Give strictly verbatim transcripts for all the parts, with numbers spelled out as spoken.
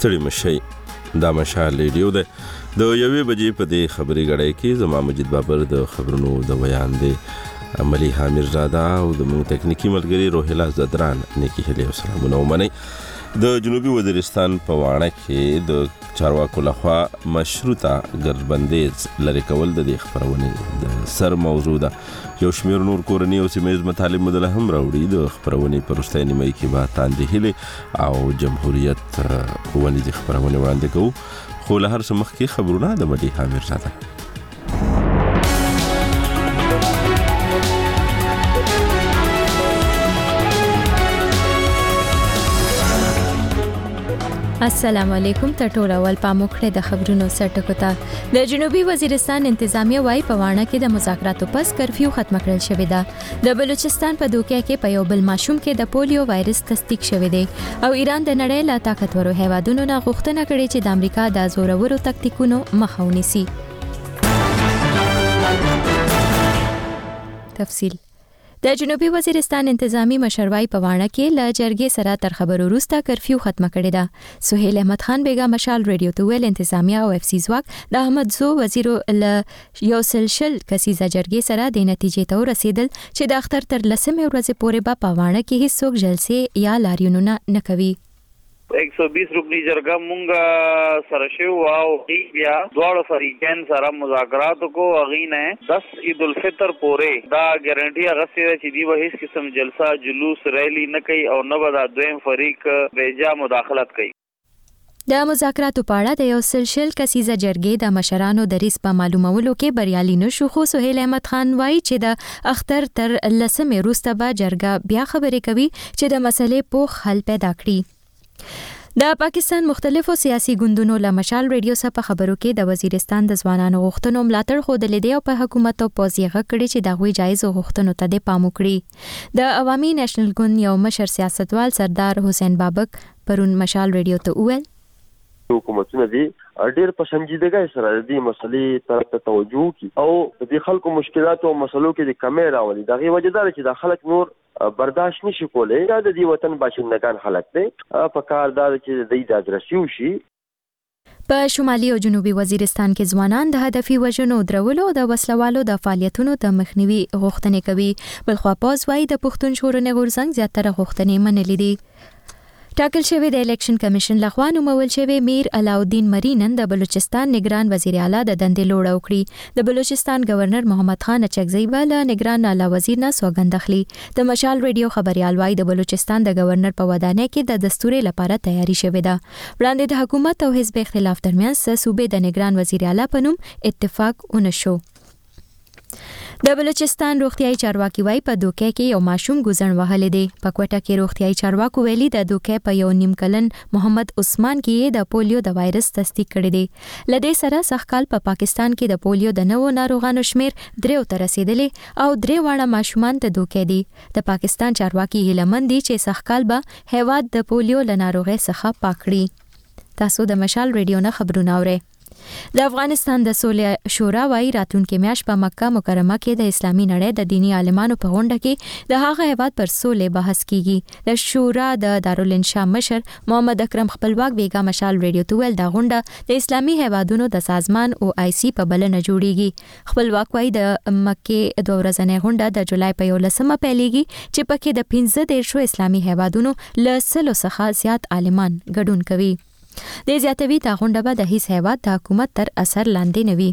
ستړي مشي. دا مشال ریډیو ده د یوې بجې په دې خبري غړې کې زما مجید بابر د خبرونو د بیان دی، عملی حامر زاده او د مو تکنیکی ملګری روحلا زدران نیکی هلي او سلامونه ومني. د جنوبي وزیرستان په واڼه کې د چارواکو لخوا مشروطه ګرځبندیز لري کول د دې خبرونې د سر موضوع ده. یو شمېر نور کورني او سیمه ییز مطالب مدله هم راوړي. د خبرونې په وروستۍ نیمایي کې به تاندې هیلې او جمهوریت ښوونیزې خبرونې وړاندې کوو، خو له هر څه مخکې خبرونه د مدي حامر زاده. السلام علیکم. ټول اول پاموکړه د خبرونو سرټکو ته. د جنوبي وزیرستان انتظامیه وايي په واڼه کې د مذاکراتو پس کرفیو ختم کړل شوې ده. د بلوچستان په دوکه کې په یو بل ماشوم کې د پولیو وایرس تصدیق شوی دی او ایران د نړۍ له طاقتورو هیوادونو نه غوښتنه کړې چې د امریکا د زورورو تکتیکونو مخه ونیسي. تفصیل د جنوبي وزیرستان انتظامی مشروعي په واڼه کې ل جرګې سره تر خبرو وروسته کرفیو ختم کړی ده. سهیل احمد خان بیگا مشال ریډیو ته ویل انتظامیه او اف سی ځواک د احمد زو وزیر ل یو سلسل کسیزه جرګې سره د نتیجې ته رسیدل چې د اختر تر لسمه ورځې پورې به په واڼه کې هیڅوک جلسې یا لاریونونه نه کوي. एक सौ बीस रुपनी जरगा मुंगा सरशे वाओ बया द्वाड़ फरीकैन सारा मुज़ाकरात को अगीन है दस ईद उल फितर पोरे दा गारंटी अगस्ती दा चिदी वहिस किस्म जलसा जुलूस रैली न कई और न बदा दोम फरीक बेजा मुदाखलत कई. د مذاکراتو په اړه د یو سلسل کسیزه جرګې د مشرانو د ریس په معلومولو کې بریالي نشو، خو سهیل احمد خان وایي چې د اختر تر لسمه وروسته به جرګه بیا خبرې کوي چې د مسلې پوخ حل پیدا کړي. د پاکستان مختلفو سیاسي ګوندونو له مشال ریډیو سره په خبرو کې د وزیرستان د ځوانانو غوښتنو ملاتړ خوده لیدي او په حکومت او پوزیغه کړي چې د غوي جایز غوښتنو ته د پام وکړي. د عوامي نېشنل ګوند یو مشر سیاستوال سردار حسین بابک پرون مشال ریډیو ته وویل حکومتونه دي ډېر په سنجیدګۍ سره د دې مسلې طرف ته توجه کوي او د دې خلکو مشکلات او مسلو کې د کمی راولي. دغه وجه دا چې د خلک نور برداشت نشي کولای. دا د دې وطن باشندگان خلک دي په کار دا چې د دې ادرسیو شي. په شمالي او جنوبي وزیرستان کې ځوانان د هدفي وژنو درولو د وسلوالو د فعالیتونو د مخنیوي غوښتنې کوي. بلخوا پوز وايي د پښتون شورنې غورځنګ زیاتره غوښتنې منلې دي. ټاکل شوی د الیکشن کمیشن لخوا نومول شوی میر علاؤالدین مرینن د بلوچستان نگران وزیر اعلی د دندې لوړ وکړي. د بلوچستان گورنر محمد خان اچکزی والا نگران اعلی وزیر نه سوګند اخلي. د مشال ریډیو خبريال وايي د بلوچستان د گورنر په ودانۍ کې د دستور لپاره تیاری شوې ده. وړاندې د حکومت او حزب اختلاف ترمنځ صوبې د نگران وزیر اعلی په نوم اتفاق ونشو. د بلوچستان روغتیايي چارواکي وايي په دوکه کې یو ماشوم ګوزن وهلې دی. په کوټه کې روغتیايي چارواکو ویلي د دوکه په یو نیم کلن محمد عثمان کې د پولیو د وایرس تصدیق کړی دی. لدې سره سخکال په پا پاکستان کې د پولیو د نوو ناروغانو شمیر دریو ته رسیدلی او درې واړه ماشومان ته دوکه دي. د پاکستان چارواکي هیلمن دي چې سخکال به هیواد د پولیو له ناروغۍ څخه پاک کړي. تاسو د مشال ریډیو نه خبرونه اورئ. د افغانستان د سولې شورا وايي راتلونکي میاشت په مکه مکرمه کې د اسلامي نړۍ د دینی عالمانو په غونډه کې د هغه هیواد پر سولې بحث کیږي. د شورا د دارالانشا مشر محمد اکرم خپلواک بیگا مشال ریډیو ته ویل دا غونډه د اسلامي هیوادونو د سازمان او آی سی په بلنه جوړیږي. خپلواک وايي د مکه دوه ورځنۍ غونډه د جولای په یولسمه پیلېږي چې پکې د پنځه دیرشو اسلامي هیوادونو له سلو څخه زیات عالمان ګډون کوي. د زیاتوي دا غونډه به د هیڅ هیواد د حکومت تر اثر لاندې نه وي.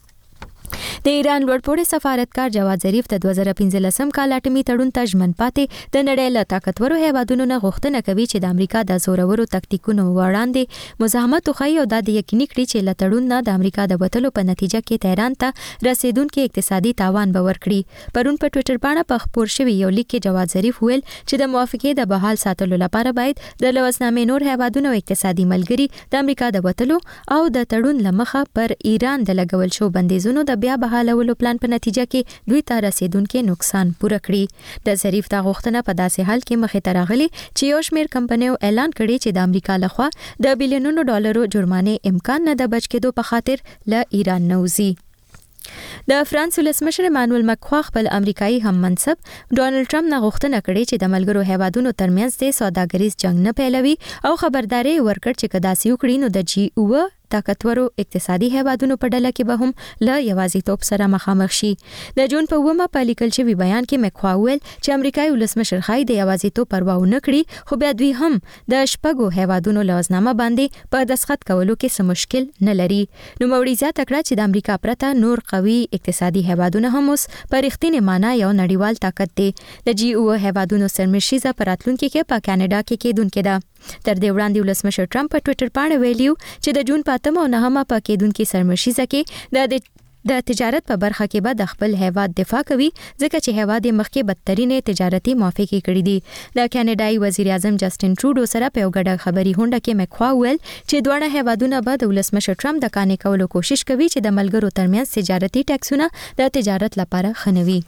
د ایران لوړپوړی سفارتکار جواد ظریف د دوه زره پنځلسم کال اټومي تړون ته ژمن پاتې د نړۍ له طاقتورو هیوادونو نه غوښتنه کوي چې د امریکا د زورورو تکتیکونو وړاندې مزاحمت وکړي او دا د یقیني کړي چې له تړون نه د امریکا د وتلو په نتیجه کې تهران ته رسیدونکي اقتصادي تاوان به ورکړي. پرون په ټوئیټر باندې په خبر شوی یو لیک کې جواد ظریف ویل چې د موافقې د بحال ساتلو لپاره باید د لوزنامې نور هیوادونو اقتصادي ملګري د امریکا د وتلو او د تړون لمخه پر ایران د لګول شو بندیزونو د بیا بحالولو پلان په نتیجه کې دوی ته رسیدونکي نقصان پوره کړي. د ظریف دا غوښتنه په داسې حال کې مخې ته راغلي چې یو شمېر کمپنیو اعلان کړی چې د امریکا لخوا د بلیونونو ډالرو جرمانه امکان نه د بچ کېدو په خاطر له ایران نه وځي. د فرانس ولسمشر مانویل مکرون خپل امریکایي هم منصب ډونالد ټرمپ نه غوښتنه کړې چې د ملګرو هیوادونو ترمنځ د سوداګریز جنگ نه پیلوي او خبرداري ورکړ چې کداسي وکړي نو د جی او طاقتورو اقتصادي هیوادونو په ډله کې به هم له یوازیتوب سره مخامخ شي. د جون په اوومه په لیکل شوی بیان کې مکرون ویل چې امریکایي ولسمشر خای د یوازیتوب پروا ونه کړي، خو بیا دوی هم د شپږو هیوادونو لوزنامه باندې په دسخط کولو کې څه مشکل نه لري. نو موري زیاته کړه چې د امریکا پرته نور قوي اقتصادي هیوادونه هم اوس په رښتینې معنی یو نړیوال طاقت دي. د جی او هیوادونو سرمشيزه پر راتلونکي کې په کاناډا کې کېدونکې ده. تر دې وړاندې ولسمشر ټرمپ په ټوئیټر باندې ویلیو چې د جون په اتمه او نهمه په کېدونکې سرمشيزه کې د د تجارت په برخه کې به د خپل هیواد دفاع کوي، ځکه چې هیواد یې مخکې بدترینې تجارتي موافقې کړې دي. د کاناډایي وزیر اعظم جسټین ټروډو سره په یو ګډه خبري هونډه کې مکرون ویل چې دواړه هیوادونه به د ولسمشر ټرمپ د قانع کولو کوشش کوي چې د ملګرو ترمنځ تجارتي ټیکسونه د تجارت لپاره خنوي.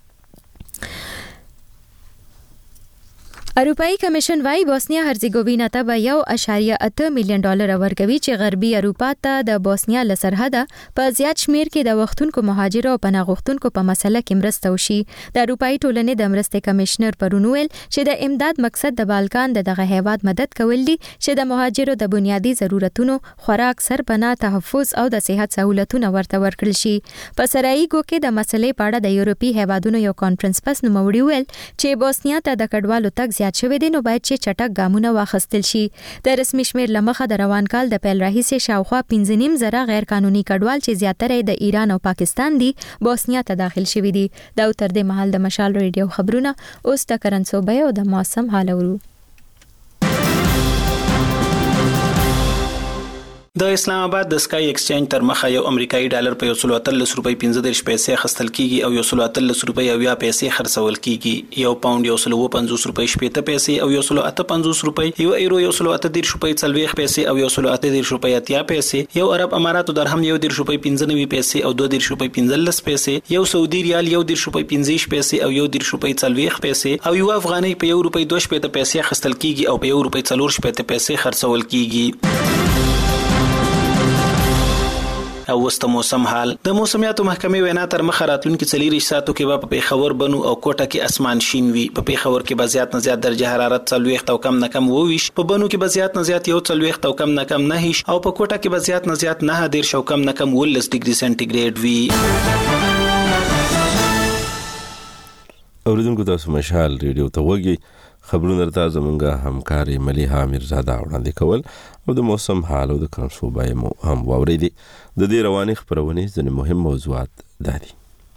اروپאי کمیشن وايي بوسنیا هرزګووینا ته به یو اشاریه اته میلیون ډالر ورکوي چې غربي اروپا ته د بوسنیا له سرحده په زیات شمیر کې د وختونکو مهاجرو او پناه غوښتونکو په مسله کې مرسته وشي. د اروپאי ټولنې د مرستې کمشنر پرونویل چې د امداد مقصد د بالکان دغه هیواد مدد کول دي چې د مهاجرو د بنیادی ضرورتونو خوراک، سرپناه، تحفظ او د صحت سہولتونه ورته ورکړل شي. په سرایګو کې د مسلې په اړه د یورپی هیوادونو یو کانفرنس پس نوموړي ویل چې بوسنیا ته د کډوالو تک زیات شوی دی، نو باید چې چټک ګامونه واخیستل شي. د رسمي شمیر لمخه د روان کال د پیل راهیسې شاوخوا پنځه نیم زره غیر قانوني کډوال چې زیاتره د ایران او پاکستان دي بوسنیا ته داخل شوي دي. دا تر دې مهال د مشال ریډیو خبرونه. اوس د کرنسوبه او د موسم حال اورو. د اسلام آباد د سکای ایکسچینج تر مخه یو امریکایي ډالر په یو سل اتلس روپۍ پنځه دېرش پیسې اخیستل کیږي او یو سل اتلس روپۍ او یا پیسې خرڅول کیږي. یو پاوند یو سل پنځوس روپۍ شپېته پیسې او یو سل اته پنځوس روپۍ، یو ایرو یو سل اته دېرش روپۍ څلوېښت پیسې او یو سل اته دېرش روپۍ اتیا پیسې، یو عرب اماراتو درهم یو دېرش روپۍ پنځه نوي پیسې او دوه دېرش روپۍ پنځلس پیسې، یو سعودي ریال یو دېرش روپۍ پنځه پیسې او یو دېرش روپۍ څلوېښت پیسې، او یو افغانۍ په یو روپۍ دوه شپېته پیسې اخیستل کیږي او په یو روپۍ څلور شپېته پیسې خرڅول کیږي. او وسته موسم حال. د موسمیاتو محکمې وینا تر مخه راتلونکي څلور ساعتو کې به په پیښور، بنو او کوټه کې اسمان شین وي. په پیښور کې به زیات نه زیات درجه حرارت څلوېښت او کم نه کم اوویشت، په بنو کې به زیات نه زیات یو څلوېښت او کم نه کم نهه، او په کوټه کې به زیات نه زیات نهه دېرش او کم نه کم اوولس ډیګري سنټیګریډ وي. اوریدونکو تاسو مشال ریډیو ته وګورئ. خبرونه درته زمونږه همکاري ملیحه میرزاده وړاندې کول او د موسم حال او د کرنسوبه مو هم واوریدي. د دې رواني خبرونې ځینې مهم موضوعات دا دي.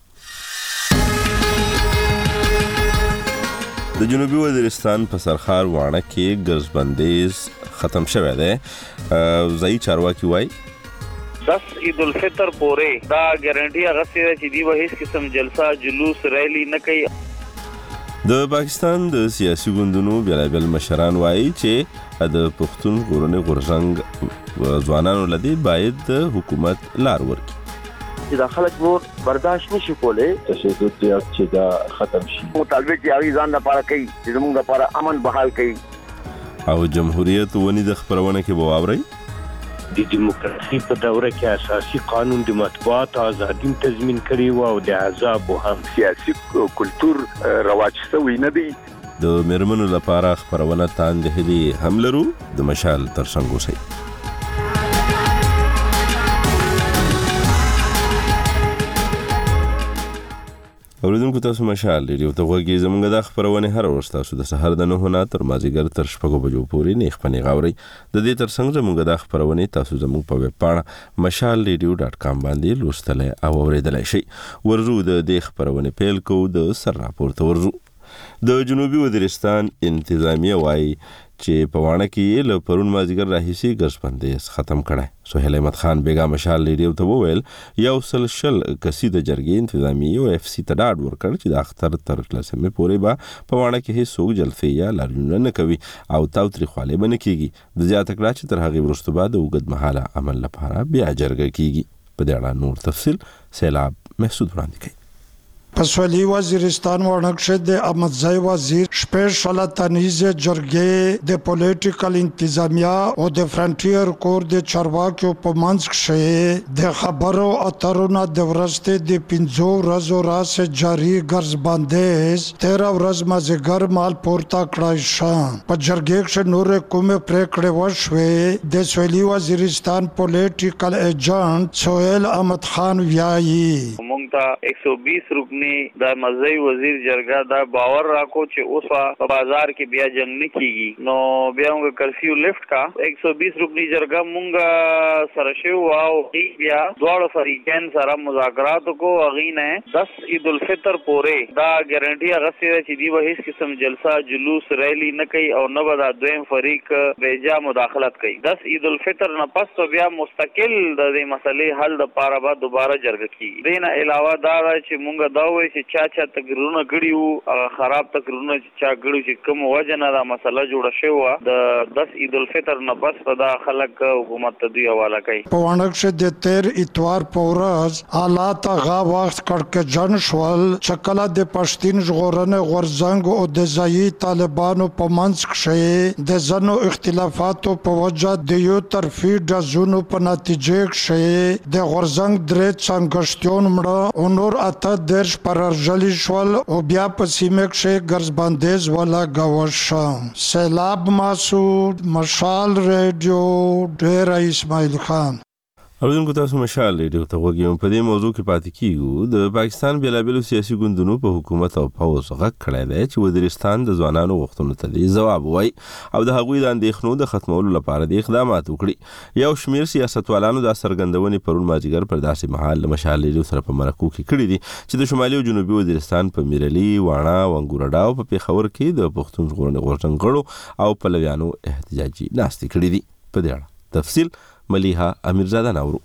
د جنوبي وزیرستان په سرخار واڼه کې ګرځبندیز ختم شوی دی. ځایي چارواکي وایي دس عید الفطر پورې دا ګارانټي اغستې ده چې دی به هیڅ قسم جلسه، جلوس، ریلی نه کوي. د پاکستان د سیاسي ګوندونو بیلابیل مشران وایي چې د پښتون ژغورنې غورځنګ ځوانانو لدی باید د حکومت لار ورکړي چې د خلک نور برداشت نشي کولای تشدد چې دا ختم شي. مطالبه چې هغه ځان لپاره کوي چې موږ لپاره امن بحال کوي. او جمهوریت ونی د خبرونه کې بواوري د دیموکراسي په دوره کې اساسي قانون د مطبوعات ازادي تضمین کړی و او د احزاب هم سیاسي کلچر رواج شوی نه دی. د مرمنو لپاره خبرونه تاند هدي هم لرو. د مشال ترڅنګ اوسئ. اوریدونکو تاسو مشال ریډیو ته وګورئ. زمونږ د خبرونه هر ورځ تاسو د سحر د نه نه تر مازیګر تر شپږو بجو پورې نه خپنی غاوري. د دې ترڅنګ زمونږ د خبرونه تاسو زموږ په ویب پاڼه مشال ریډیو ډاټ کام باندې لوستلای او اوریدلای شئ. ورزو د دې خبرونه پیل کو د سر راپور ته ورزو. د جنوبي وزیرستان انتظامیه وایي چې په واڼه کې له پرون مازیګر راهیسي ګرځبندیز ختم کړای. سهیل احمد خان بیگا مشال ریډیو ته وویل یو سل شل کسي د جرګې انتظامیه او اف سی ته ډاډ ورکړ چې د اختر تر لسمې پورې به په واڼه کې هیڅوک جلسې یا لاریونونه نه کوي او تاوتریخوالی به نه کیږي. د زیاته کړه چې تر هغې وروسته به د اوږد مهاله عمل لپاره بیا جرګه کیږي. په دې اړه نور تفصیل سیلاب محسود وړاندې کوي. په سویلي وزیرستان ورنکشه د احمدزی وزیر شپیشل تنیز جرګې د پولیټیکل انتظامیه او د فرنټیر کور د چارواکو په منځ کې د خبرو اترو نه د ورځې د پنځو ورځو راس جاری ګرځ باندې تیرا ورځ مازیګر مال پورته کړای شو. په جرګې کې نور کومه پریکړه وشوه د سویلي وزیرستان پولیټیکل ایجنټ سہیل احمد خان ویایي مونږ ته ایک سو بیس رکنی د مزي وزیر جرګه دا باور راکو چې اوس په بازار کې بیا جنگ نه کیږي نو بیا موږ کرفیو لیفت کا ایک سو بیس رکنی جرګه مونږ سره شو او بیا دواړو فریقین سره مذاکرات کو اغینه دس عید الفطر پورې دا ګارانټي غسه چې دی به هیڅ قسم جلسه جلوس ریلی نه کوي او نه به د دویم فریق بیجا مداخلت کوي. دس عید الفطر نه پس بیا مستقل د دې مسلې حل د پاره به دوباره جرګه کیږي. دینه علاوه دا چې مونږ دا وایي چې چا چا تقریرونه کړیو خراب تقریرونه چې چا کړیو چې کوم وجنه دا مسله جوړه شوه د دس عید الفطر نه پس دا خلک حکومت ته دی حواله کوي. په وانکشه د تیر اتوار پورز حالات غا وخت کړک جن شول چکلا د پښتین ژغورنه غورزنګ او د ځای طالبانو په منځ کې د زنو اختلافاتو په وجه د یو طرفي د زونو په نتیجه کې د غورزنګ درې څنګهشتون مړه او نور اته درش پر ارجلی شول او بیا په سیمه کې ګرځ باندې ولا غوښ. سیلاب مسعود مشال ریډیو ډیر اسماعیل خان. اوردونکو تاسو مشال ریډیو ته وګورئ. په دې موضوع کې پاتې کیږو. د پاکستان بیلابیلو سیاسي ګوندونو په حکومت او پوز غږ کړی دی چې وزیرستان د ځوانانو غوښتنو ته دی ځواب وایي او د هغوی د اندېښنو د ختمولو لپاره د اقدامات وکړي. یو شمیر سیاستوالانو د څرګندونې پرون مازیګر پر داسې مهال له مشال ریډیو سره په مرکو کې کړي دي چې د شمالي او جنوبي وزیرستان په میرلي واڼه او انګورډا او په پیښور کې د پښتون ژغورنې غورځنګ غړو او پلویانو احتجاجي ناستې کړي دي. په دې اړه تفصیل ملیحه امیرزاده نورو.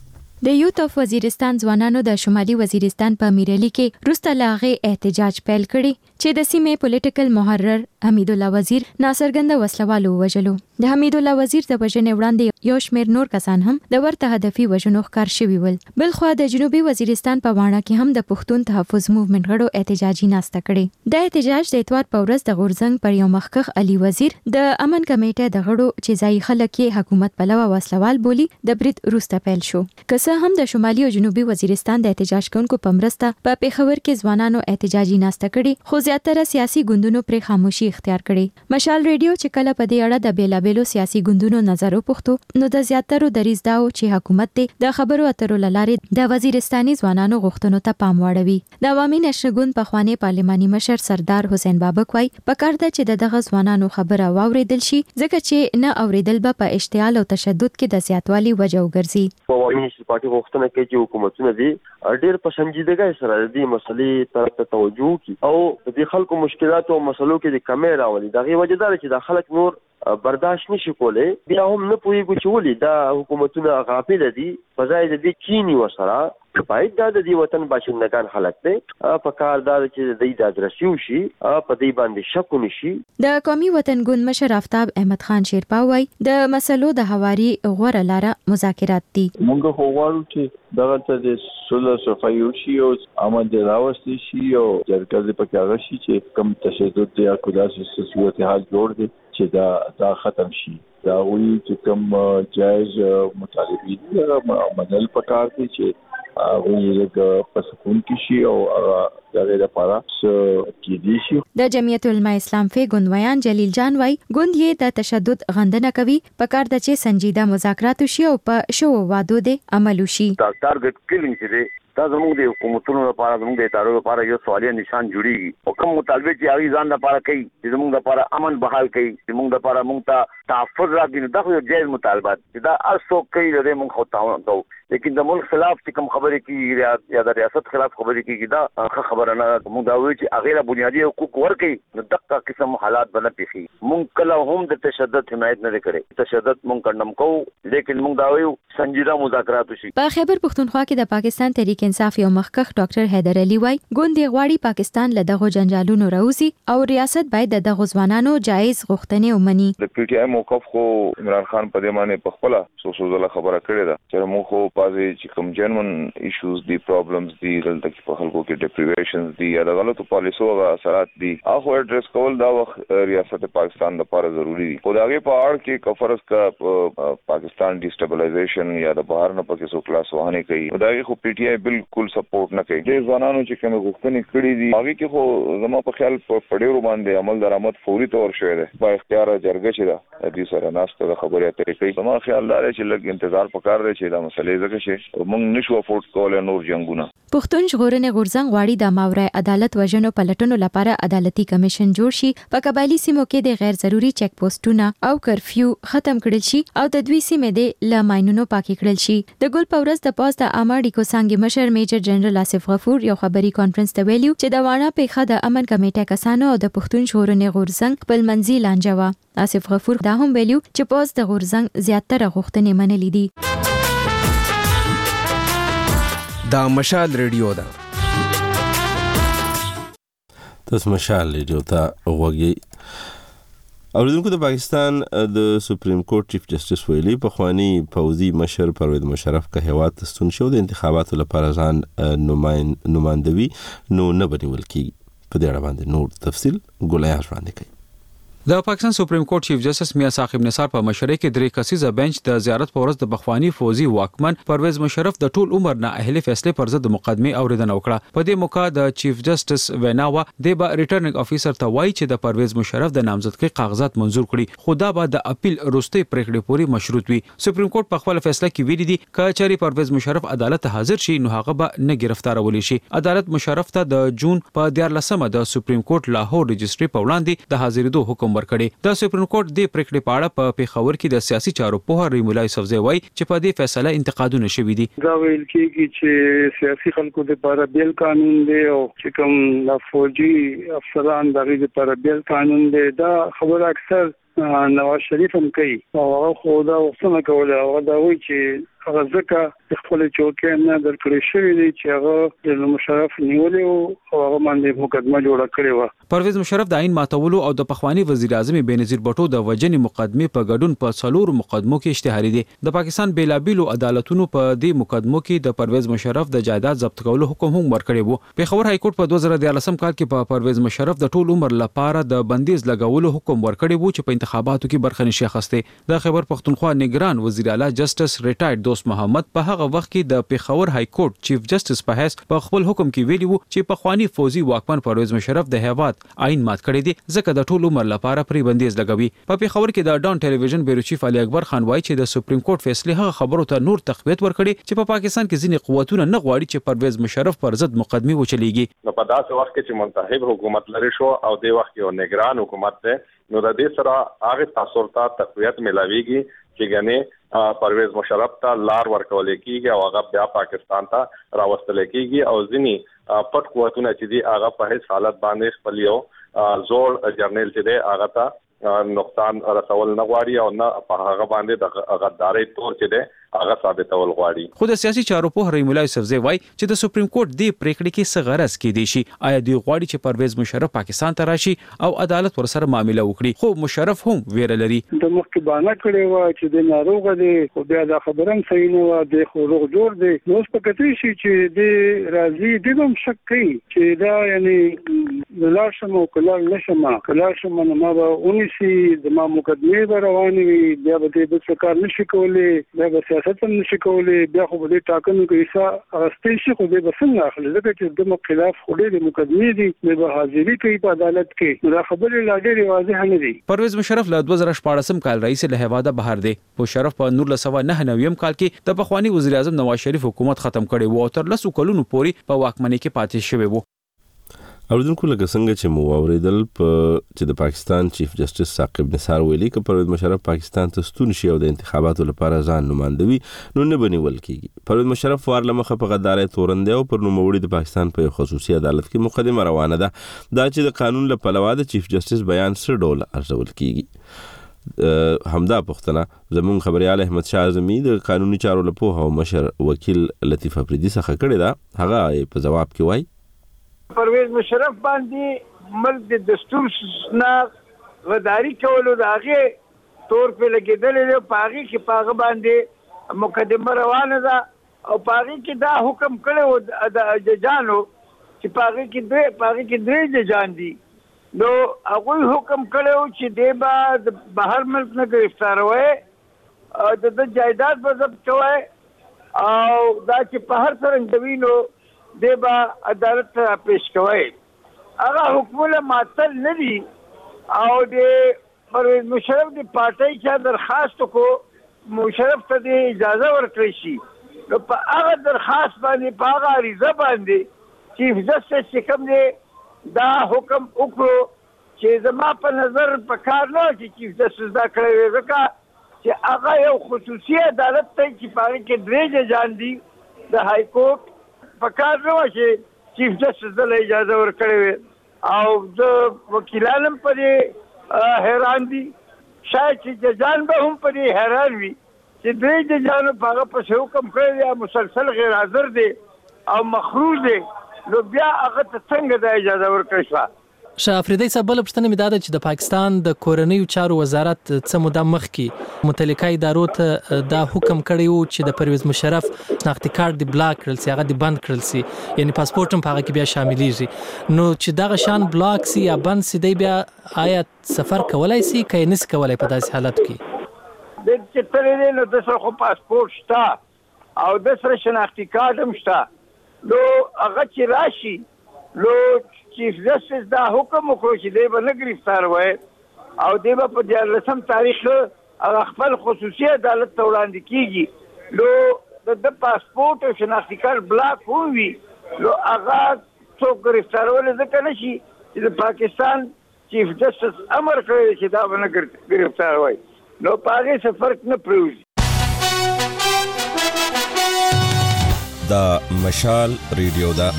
د یوت اف وزیرستان ځوانانو د شمالي وزیرستان په میرلي کې روسته لاغه احتجاج پیل کړي چې د سیمې پولیټیکل محرر حمید الله وزیر ناصرګند وسلوالو وجلو. د حمید الله وزیر د وژنې وړاندې یو شمیر نور کسان هم د ورته هدفي وژنو ښکار شوي ول. بلخوا د جنوبي وزیرستان په واڼه کې هم د پښتون تحفظ موومېنټ غړو احتجاجي ناسته کړې. د احتجاج د اتوار په ورځ د غورزنګ پر یو مخکخ علي وزیر د امن کمیټه د غړو چې ځای خلک یې حکومت پلوه وسلوال بولی د برید روسته پیل شو. کسه هم د شمالي او جنوبي وزیرستان د احتجاج کوونکو په مرسته په پیښور کې ځوانانو احتجاجي ناسته کړې خو زیاتره سیاسي ګوندونو پر خاموشي اختیار کړې. مشال ریډیو چې کله په دې اړه د بیلابیلو سیاسي ګوندونو نظر وپوښتو نو د زیاترو دریځ داو چې حکومت ته د خبرو اترو لارې د وزیرستاني ځوانانو غوښتنو ته پام واړوي. د عوامي نشر ګوند په خوانی پارلماني مشر سردار حسین بابک وای پکار ده چې دغه ځوانانو خبره واوریدل شي ځکه چې نه اوریدل به په اشتعال او تشدد کې د زیاتوالي وجه وګرځي. عوامي نشر پارټي غوښتنه کوي چې حکومتونه دي ډېر په سنجیدګۍ سره دې مسلې طرف ته توجه وکړي او د خلکو مشکلات او مسلو کې د کمی راولي. دغه وجه دا چې د خلک نور برداشت نشي کولای. بیا هم نه پوهیږو چې ولې دا حکومتونه غافل دي په ځای د دې چینی وسره باید دا د دې وطن باشندگان خلک دي په کار دا چې د دې د ادرسیو شي په دې باندې شک ونشي. د قومي وطن ګوند مشر آفتاب احمد خان شیرپا وای د مسلو د حواري غوړه لاره مذاکرات دي. موږ خو غواړو چې دغه ته د سوله صفایي شي او عمل راوستي شي او جرګه دې پکې هغه شي چې کم تشدد یا کداسې صورت حال جوړ دي چې دا دا ختم شي. دا وی چې کوم جایز مطالبه منل پکار دي چې هغه یې په سکون کې شي او هغه د لپاره کې دي شي. د جمعیت العلماء اسلام فی ګوندویان جلیل جان وای ګوند یې د تشدد غندنه کوي پکار د چې سنجیده مذاکرات شي او په شو وادو دې عمل وشي. دا ټارګټ کلینګ چې دا زموږ د حکومتونو لپاره زموږ د ادارو لپاره یو سوالیه نشان جوړیږي او کوم مطالبه چې هغه ځان لپاره کوي چې زموږ لپاره امن بحال کوي چې موږ لپاره موږ ته تحفظ راکړي دا خو جایز مطالبات چې دا ارسو کوي د موږ خو تعاون کوو لیکن د ملک خلاف چې کوم خبرې کیږي یا د ریاست خلاف خبرې کیږي دا ښه خبره نه. موږ دا وایو چې هغه بنیادی حقوق ورکړي نو دغه قسم حالات به نه پیښي. موږ کله هم د تشدد حمایت نه کړي. تشدد موږ کندم کوو لیکن موږ دا وایو سنجیده مذاکرات وشي. په خیبر پښتونخوا کې د پاکستان تحریک انصاف یو مخکخ ډاکټر حیدر علي وای ګوند غواړي پاکستان له دغه جنجالونو راوځي او ریاست باید د دغه ځوانانو جایز غوښتنې ومني. د پی ټی آی موقف خو عمران خان په دې معنی په خپل سوسو زله خبره کړې ده چې موږ خو بعضي چې کوم جنمن ایشوز دي پرابلمز دي دلته کې په خلکو کې ډیپریویشنز دي یا د غلطو پالیسو غا اثرات دي هغه ایډریس کول دا وخت ریاست پاکستان لپاره ضروری دي خو دا غي په اړه کې کفرس کا پاکستان ډیسټابلایزیشن یا د بهر نه پکې سو کلاس وهانه کوي دا غي خو پی ټی آی بالکل سپورټ نه کوي د ځوانانو چې کوم غوښتنې کړې دي هغه کې خو زما په خیال په ډېرو باندې عمل درآمد فوري تور شوی دی با اختیار جرګه چې دا د دې سره ناسته خبرې اترې کوي زما خیال دا چې لږ انتظار وکړ دی چې دا مسلې زکه شي موږ نشو افورد کولای نور جنگونه پښتون ژغورنې غورځنګ غواړي د ماورای عدالت وژنو پلټنو لپاره عدالتي کمیشن جوړ شي په قبایلی سیمو کې د غیر ضروري چیک پوسټونه او کرفیو ختم کړل شي او د دوی سیمې د لماینونو پاکي کړل شي د ګل پورس د پاس د اماډي کو څنګه مشر میجر جنرال آصف غفور یو خبري کانفرنس ته ویلو چې د وانه پیخه د امن کمیټه کسانو او د پښتون ژغورنې غورځنګ خپل منځي لانجه و آصف غفور دا هم ویلو چې پاس د غورځنګ زیاتره غوښتنې منلې دي دا مشال ریډیو ده تاسو مشال ریډیو ته وګورئ اوریدونکو د پاکستان د سپریم کورټ چیف جسټس ویلي په خواني پوزي مشر پرویز مشرف که هواد تستون شو د انتخاباتو لپاره ځان نمائندوي نو نه بنول کی په دې اړه باندې نور تفصیل ګولایاز وړاندې کوي د پاکستان سپریم کورټ چیف جسټس میاں ثاقب نثار په مشرۍ کې درې کسیزه بنچ د زیارت په ورځ د بخوانی فوزي واکمن پرویز مشرف د ټول عمر نه اهلي فیصله پر ضد مقدمه اوریدنه وکړه په دې موقع د چیف جسټس ویناوا د با ریټرنینګ افیسر ته وایي چې د پرویز مشرف د نامزدګۍ کاغذات منزور کړي خو دا به د اپیل وروستي پریکړې پورې مشروط وي سپریم کورټ په خپل فیصله کې ویلي دي چې چاري پرویز مشرف عدالت حاضر شي نو هغه به نه گرفتارول شي عدالت مشرف ته د جون په دیارلسمه د سپریم کورټ لاهور رجستري په وړاندې د حاضرېدو حکم ورکړي د سپریم کورټ د پریکړې په اړه په پیښور کې د سیاسي چارو په هر مولا یوسفزی وایي چې په دې فیصله انتقادونه شوي دي دا ویل کېږي چې سیاسي خلکو لپاره بیل قانون دی او چې کوم د فوجي افسران دغه لپاره بیل قانون دی دا خبره اکثر نواز شریف هم کوي او هغه خو دا وسنه کوله او دا وایي چې هغه ځکه خپل چوکۍ نه درکړې شوې دي چې هغه د مشرف نیولې او هغه باندې مقدمه جوړه کړې و پرویز مشرف د عین ماتولو او د پخوانی وزیر اعظم بینظیر بټو د وجنې مقدمه په ګډون په څلور مقدمو کې اشتهاري دي د پاکستان بیلابیلو عدالتونو په دې مقدمو کې د پرویز مشرف د جایداد ضبط کولو حکم هم ورکړی وو پیښور های کورټ په دوه زره دیارلسم کال کې په پرویز مشرف د ټول عمر لپاره د بندیز لګولو حکم ورکړی وو چې په انتخاباتو کې برخه نشي اخیسته د خیبر پختونخوا نگران وزیر اعلی جسټس ریټایرډ دوست محمد په هغه وخت کې د پیښور های کورټ چیف جسټس په حیث په خپل حکم کې ویلي وو چې په خواني فوزي واکمن پرویز مشرف د هیواد عین مات کړی دی ځکه د ټول عمر لپاره پری بندیز لګوي په پیښور کې د ډان ټلویزیون بیرو چیف علي اکبر خان وایي چې د سپریم کورټ فیصله هغه خبرو ته نور تقویت ورکړي چې په پاکستان کې ځینې قوتونه نه غواړي چې پرویز مشرف پر ضد مقدمه وچلېږي نو په داسې وخت کې چې منتخب حکومت لري شو او د وخت یو نگران حکومت ده نو د دې سره هغه تاثیر ته تقویت ملاويږي چې ګنې پرویز مشرف ته لار ورکول کیږي او هغه بیا پاکستان ته راوستل کیږي او ځینی پټ قوتونه چې دي هغه په هیڅ حالت باندې خپل یو زوړ جرنیل چې دی هغه ته نقصان رسول نه غواړي او نه په هغه باندې د غداري تور چې دی هغه ثابتول غواړي خو د سیاسي چارو په هر مولا یوسفزی وایي چې د سپریم کورټ دی پریکړې کې څه غرض کې دي شي آیا دی غواړي چې پرویز مشرف پاکستان ته راشي او عدالت ورسره معامله وکړي خو مشرف هم ویره لري د مخکبانه کړي و چې د ناروغ دی خو بیا دا خبرم صحیح نه و د خو روغ جوړ دی نو څه پکې شي چې د راضي دغم شک کوي چې دا یعنی لاشم او کلال نشم کلال شم نو ما به اونیسی د ما مقدمه رواني بیا به د څه کار نشي کولای بیا به سیاست هم نشي کولای بیا خو به ټاکنو کې حصہ اغستې شي خو به څنګه اخلي ځکه چې د خلاف خو د مقدمه دي به حاضری کوي په عدالت کې دا خبره لا ډېر واضح نه دي پرویز مشرف له دوه زره شپاړسم کال رئیس له هواده بهر دی مشرف په نور لسوا نه نویم کال کې د پخوانی وزیر اعظم نواز شریف حکومت ختم کړي وو تر لسو کلونو پورې په واکمنۍ کې پاتې شوی وو اوریدونکو لکه څنګه چې مو اوریدل په چې د پاکستان چیف جسټس ثاقب نثار ویلي چې پرویز مشرف پاکستان ته ستون شي او د انتخاباتو لپاره ځان نمائندوي نو نه بنول کیږي پرویز مشرف وارله مخه په غداري تورنده او پر نوموړي د پاکستان په خصوصي عدالت کې مقدمه روانه ده دا چې د قانون له پلوه د چیف جسټس بیان سره ډول ارزول کیږي همدا پښتنه زمون خبريال احمد شاه اعظمي د قانوني چارو له پوهه او مشر وکیل لطیف افریدي څخه کړی دا هغه په جواب کې وایي پرویز مشرف باندې ملک د دستور نه غداری کولو د هغه تور په لګیدل له پاغي کې پاغه باندې مقدمه روانه ده او پاغي کې دا حکم کړو د ججانو چې پاغي کې درې پاغي کې درې ججان دي نو هغه حکم کړو چې دی با د بهر ملک نه گرفتاروي او د جایداد په ضبط کوي او دا چې په هر څرنګ نو دی با عدالت ته پیش کوي هغه حکمونه معطل نه دي او د پرویز مشرف د پارټۍ چې درخواست کو مشرف ته د اجازه ورکړي شي نو په هغه درخواست باندې په هغه عریضه باندې چیف جسټس چې کوم دی دا حکم وکړو چې زما په نظر په کار نه چې چیف جسټس دا کړی وي ځکه چې هغه یو خصوصي عدالت دی چې په هغې کې درې ججان دي د های کورټ په کار نه وه چې چیف جسټس دله اجازه ورکړې وي او د وکیلان هم په دې حیران دي شاید چې ججان به هم په دې حیران وي چې درې ججانو په هغه پسې حکم کړی دی مسلسل غیر حاضر دی او مخروج دی نو بیا هغه ته څنګه د اجازه ورکړی شوه شاه افریدی صاحب بله پوښتنه مې دا ده چې د پاکستان د کورنیو چارو وزارت څه موده مخکې متعلقه ادارو ته دا حکم کړی و چې د پرویز مشرف شناختي کارت دې بلاک کړل سي هغه دې بند کړل سي یعنی پاسپورت هم په هغه کې بیا شاملیږي نو چې دغه شان بلاک سي یا بند سي دی بیا آیا سفر کولای سي که یې نسي کولای په داسې حالت کې د چې تللی دی نو د سره خو پاسپورت شته او د سره شناختي کارت هم شته نو هغه چې راشي نو چیف جسټس دا حکم وکړو چې دی به نه ګرفتار وای او دی به په دیارلسم تاریخ هغه خپل خصوصي عدالت ته وړاندې کیږي نو د پاسپورت او شناختي کارت بلاک هم وي نو هغه څوک ګرفتارولی ځکه نه شي چې د پاکستان چیف جسټس امر کړی چې دا به نه ګرفتار وای نو په هغې څه فرق نه پرېوځي دا مشال ریډیو ده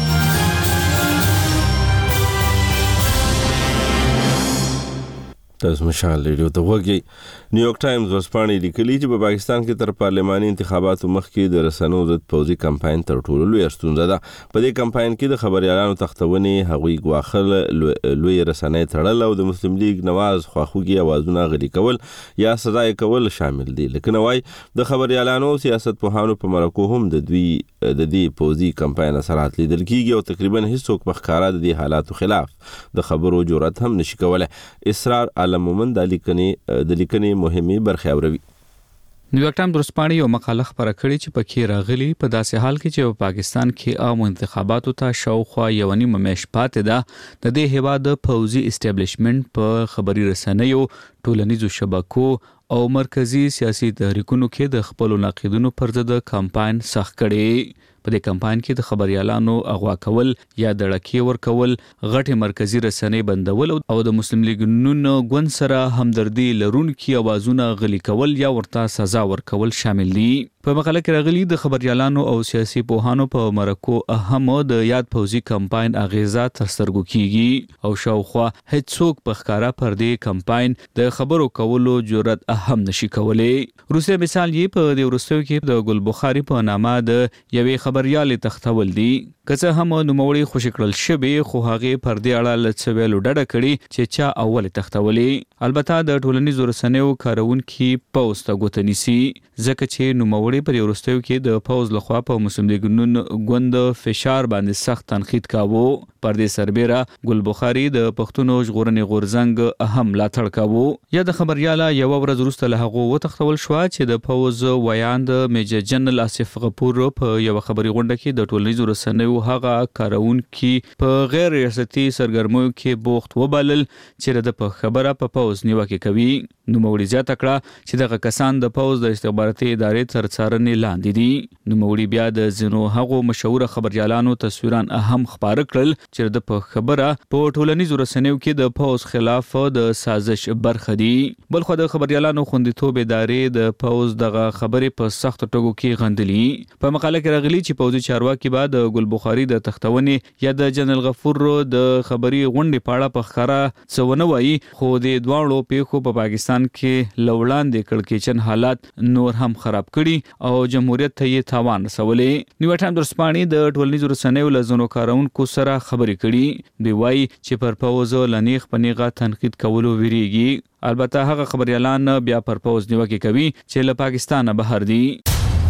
تاسو مشال ریډیو ته وګورئ نیویارک ټایمز ورسپانې لیکلي چې په پاکستان کې تر پارلماني انتخاباتو مخکې د رسنیو ضد پوځي کمپاین تر ټولو لویه ستونزه ده په دې کمپاین کې د خبريالانو تختونې هغوی ګواښل لوی رسنۍ تړل او د مسلم لیگ نواز خواخوږي اوازونه غلي کول یا سزا کول شامل دي لکه وای د خبريالانو سیاست پوهانو په مرکو هم د دوی د دې پوځي کمپاین اثرات لیدل کیږي او تقریبا هیڅوک په ښکارا د دې حالاتو خلاف د خبرو جرأت هم نشي کولای اسرار علمومن د لیکنې د لیکنې مهمه برخه اوري نیویارک ټایمز ورسپانې یو مقاله خبره کړې چې پکې راغلي په داسې حال کې چې په پاکستان کې عام انتخاباتو ته شاوخوا یو نیمه میاشت پاتې ده د دې هیواد د پوځي اسټابلیشمنت په خبري رسنیو ټولنیزو شبکو او مرکزی سیاسي تحریکونو کې د خپل ناقدینو پر ضد کمپاین سخت کړي په دې کمپاین کې د خبريالانو اغوا کول یا د ړکې ور کول غټي مرکزی رسنۍ بندول او د مسلم لیگ نون ګوند سره همدردي لرونکي اوازونه غلي کول یا ورته سزا ور کول شامل دي په مقاله کې راغلي د خبريالانو او سیاسي پوهانو په مرکو اهم د یاد پوځي کمپاین اغیزه تر سترګو کیږي او شاوخوا هیڅوک په ښکارا پر دې کمپاین د خبرو کولو جرأت هم نشي کولای روسي مثال یې په د ورستیو کې د ګل بخاري په نامه د یوې خبريالې تختول دي که څه هم نوموړي خوشی کړل شوی خو هغه پر دې اړه لڅویلو ډډه کړي چې چا اول تختولې البته د ټولنیزو رسنیو کارونکي پوسټ غوته نيسي ځکه چې نوموړي پر ورستیو کې د پوز لخوا په مسلم لیگ نون ګوند فشار باندې سخت تنقید کاوه پر دې سربېره ګل بخاري د پښتونو ژغورنې غورزنګ اهم لاتړ کاوه یا د خبرياله یو ورځ وروسته له هغه وتختول شو چې د پوز ویاند میجر جنرال آصف غفور په یو خبري غونډه کې د ټولنیزو رسنیو هغه کارونکي په غیر ریاستي سرګرمیو کې بوخت وبلل چې د په خبره په پوز نیوکه کوي نو موري زیاته کړه چې دغه کسان د پوز د استخباراتي ادارې تر څارنې لاندې دي نو موري بیا د زینو هغه مشهور خبريالانو تصویران اهم خبره کړل چې د په خبره په ټولنیزو رسنیو کې د پوز خلاف د سازش برخه دي بلخو د خبريالانو خوندیتوب ادارې د پوز دغه خبرې په سخت ټکو کې غندلي په مقاله کې راغلي چې پوزي چارواکي بعد ګل بخاري د تختونې یا د جنرال غفور د خبري غونډې پاړه په خره څونه وایي خو د دوانړو پیښو په پاکستان کې لوړاندې کړکېچن حالات نور هم خراب کړي او جمهوریت ته یې تاوان رسولې نیویارک ټایمز ورسپانې د ټولنیزو رسنیو له ځینو کارونکو سره خبرې کړي دوی وایي چې پر پوز لنیخ پنیغه تنقید کولو ویریږي البته هغه خبريالان بیا پر پوز نیوکه کوي چې له پاکستانه بهر دي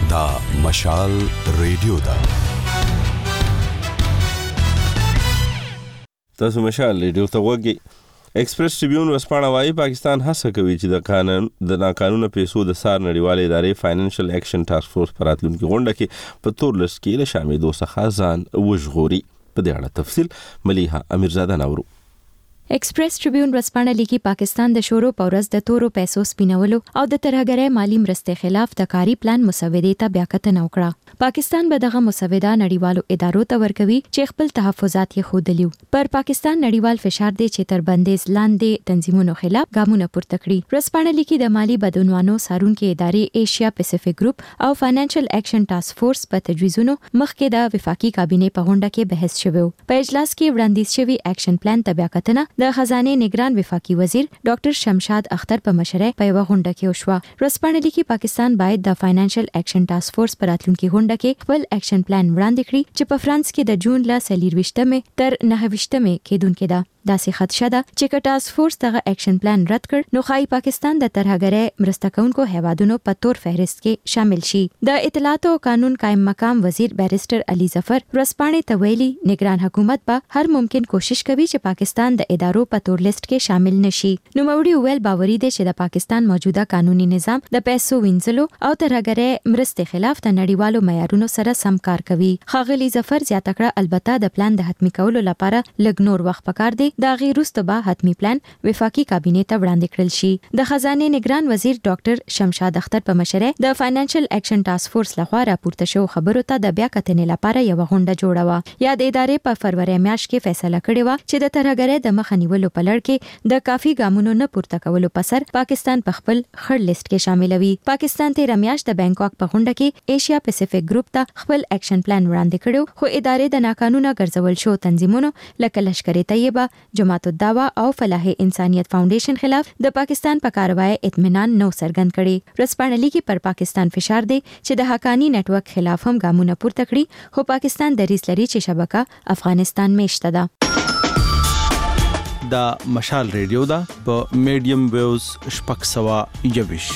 دا مشال ریډیو دا تاسو مشال ریډیو ته وګورئ. ایکسپریس ټریبیون ورځپاڼه وايي پاکستان هڅه کوي چې د قانون د ناقانونه پیسو د سار نړیوالې ادارې فاینانشل ایکشن ټاسک فورس پر راتلونکي غونډه کې په تور لست کې له شاملېدو څخه ځان وژغوري. په دې اړه تفصیل ملیحه امیرزاده نورو. ایکسپریس ټریبیون ورځپاڼه لیکي پاکستان د شورو پورز د تورو پیسو سپینولو او د ترهګرۍ مالی مرستې خلاف د کاری پلان مسودې ته بیا کتنه وکړه. پاکستان به دغه مسوده نړیوالو ادارو ته ورکوي چې خپل تحفظات یې ښودلي پر پاکستان نړیوال فشار دی چې تر بندیز لاندې تنظیمونو خلاف ګامونه پورته کړي. ورځپاڼه لیکي د مالی بدعنوانو سارونکي ادارې ایشیا پیسفیک ګروپ او فاینانشل ایکشن ټاسک فورس په تجویزونو مخکې د وفاقي کابینې په غونډه کې بحث شوی. په اجلاس کې وړاندیز شوی ایکشن پلان ته بیا کتنه د خزانه نگران وفاقي وزیر ډاکټر شمشاد اختر په مشرۍ په یو غونډه کې وشوه. ورځپاڼه لیکي پاکستان باید د فاینانشل ایکشن ټاسک فورس پر راتلونکي غونډه کې خپل ایکشن پلان وړاندې کړي چې په فرانس کې د جون ل څلرويشتمې تر نهه کېدونکې ده. داسې خدشه ده چې که ټاسک فورس دغه ایکشن پلان رد کړ نو خای پاکستان د ترهګرۍ مرسته کوونکو هیوادونو په تور فهرست کې شامل شي. د اطلاعات او قانون قائم مقام وزیر بیرسټر علي ظفر ورځپاڼې ته ویلي نگران حکومت به هر ممکن کوشش کوي چې پاکستان د ادارو په تور لیست کې شامل نشي. نو موري ویل باوري دي چې د پاکستان موجوده قانوني نظام د پیسو وینځلو او ترهګرۍ مرستې خلاف د نړیوالو معیارونو سره سم کار کوي. ښاغلي ظفر زیاته کړه البته د پلان د حتمی کولو لپاره لږ نور وخت پکار دی. دا غیر وروسته به حتمی پلان وفاقي کابینې ته وړاندې کړل شي. د خزانه نگران وزیر ډاکټر شمشاد اختر په مشرۍ د فاینانشل ایکشن ټاسک فورس لخوا راپورته شو خبرو ته د بیا کتنې لپاره یو غونډه جوړه و. یا د ادارې په فروری میاشت کې فیصله کړې و چې د ترهګرۍ د مخه نیولو په لړ کې د کافي ګامونو نه پورته کولو په سر پاکستان په خپل خړ لیست کې شاملوي. پاکستان تیر میاشت د بانکاک په غونډه کې ایشیا پیسفیک ګروپ ته خپل ایکشن پلان وړاندې کړو خو ادارې د ناقانونه ګرځول شو تنظیمونو لکه لشکر طیبه جماعت الدعوه او فلاح انسانیت فاونډیشن خلاف د پاکستان په کاروای اطمینان نو څرګند کړي. ورځپاڼه لیکي پر پاکستان فشار دی چې د حقانی نت ورک خلاف هم ګامونه پورته کړي خو پاکستان دریځ لري چې شبکه افغانستان میشته ده. دا مشال ریډیو دا په میډیم ویوز شپږ سوه یوویش.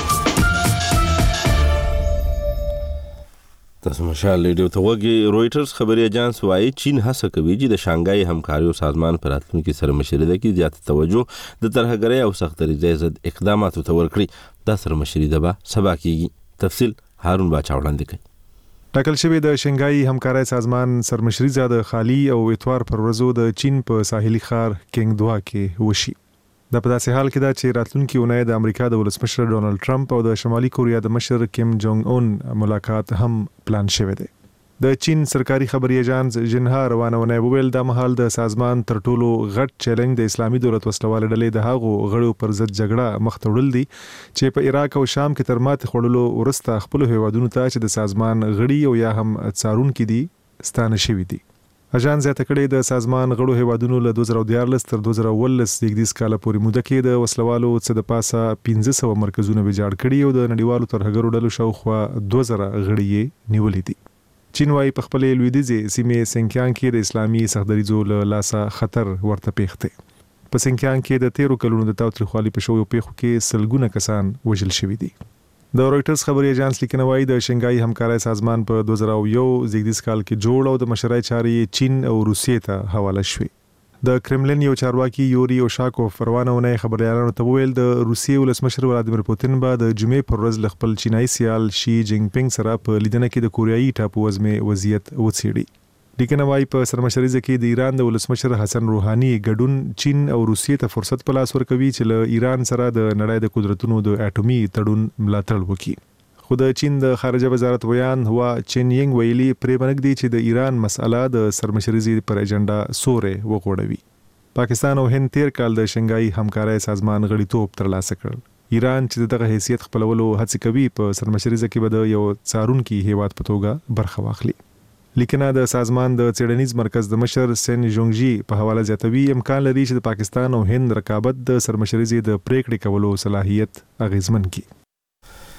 تاسو مشال ریډیو ته وګورئ. رويټرز خبري اژانس وايي چین هڅه کوي چې د شانګهای همکاریو سازمان پر راتلونکي سره مشرده کې زیات توجه د ترهګرۍ او سختري ضد اقداماتو ته ورکړي. دا سره مشرده به سبا کیږي. تفصیل هارون باچا وړاندې کوي. ټاکل شوی د شنګهای همکارۍ سازمان سرمشري زاده خالی او اتوار پر ورځو د چین په ساحلي ښار کینګ دوا کې وشي. د په داسې حال کې دا چې راتلونکي اونۍ د امریکا د ولسمشر ډونالد ټرمپ او د شمالي کوریا د مشر کیم جونګ اون ملاقات هم پلان شوی دی. د چین سرکاري خبري اژانس جنها روانونه ویل د مهال د سازمان تر ټولو غټ چیلنج د اسلامي دولت وسلوال ډلې د هغو غړو پر ضد جګړه مخ ته وړل دي چې په عراق او شام کې تر ماته خړلو ورسته خپل هیوادونو ته چې د سازمان غړي او یا هم څارون کې دي ستانه شوی دي. اژانس زیاته کړي د سازمان غړو هیوادونو له دوه زره دیارلس تر دوه زره ولس دیګدیس کال پورې موده کې د وسلوالو څخه د پاسه پنځه سوه مرکزونه ویجاړ کړي او د نړیوالو ترهګرو ډلو شاوخوا دوه زره غړي نیولې دي. چین وايي په خپل لویدیځي سیمې سنکیان کې د اسلامي سختدریزو له لاسه خطر ورته پیښته. په سنکیان کې د تیرو کلونو د تاوتریخوالي په شویو پیښو کې سلګونه کسان وژل شوي دي. د رويټرز خبري اژانس لیکنه وايي د شنګهای همکارۍ سازمان په دوه زره یو زیږدیز کال کې جوړ او د مشرۍ چارې چین او روسیې ته حواله شوې. د کرملین یو چارواکي یوري اوشاکوف روانونه خبريالانو ته ویل د روسیې ولسمشر ولادیمیر پوتین به د جمعې پر ورځ خپل چینایي سیال شي جینګ پینګ سره په لیدنه کې د کوریایي ټاپو وزمې وضعیت وڅېړي. لیکنه وايي په سرمشري کې د ایران د ولسمشر حسن روحاني ګډون چین او روسیې ته فرصت په لاس ورکوي چې له ایران سره د نړۍ د قدرتونو د اټومي تړون ملاتړ وکړي. خو د چین د خارجه وزارت ویان هوا چینینګ ویلي پرې باندې دي چې د ایران مسأله د سرمشري پر ایجنډا سورې وغوړوي. پاکستان او هند تیر کال د شنګهای همکارۍ سازمان غړیتوب ترلاسه کړ. ایران چې دغه حیثیت خپلولو هڅه کوي په سرمشري کې به د یو څارونکي هیواد په توګه برخه واخلي. لیکنه د سازمان د څېړنیز مرکز د مشر سن جونګجی په حواله زیاتوي امکان لري چې د پاکستان او هند رقابت د سرمشري د پریکړې کولو صلاحیت اغیزمن کړي.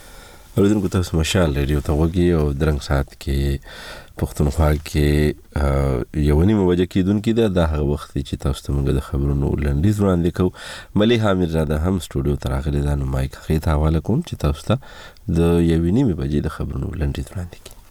اوریدونکو تاسو مشال ریډیو ته وګورئ او درنګ سات کې پښتونخوا کې یو نیمه وجه کېدونکې ده د هغه وخت چې تاسو ته موږ د خبرونو لنډیز وړاندې کوو. ملیحه میرزاده هم سټوډیو ته راغلې ده، نو مایک هغې ته حواله کوم چې تاسو ته د یوې نیمې بجې د خبرونو لنډیز وړاندې کړي.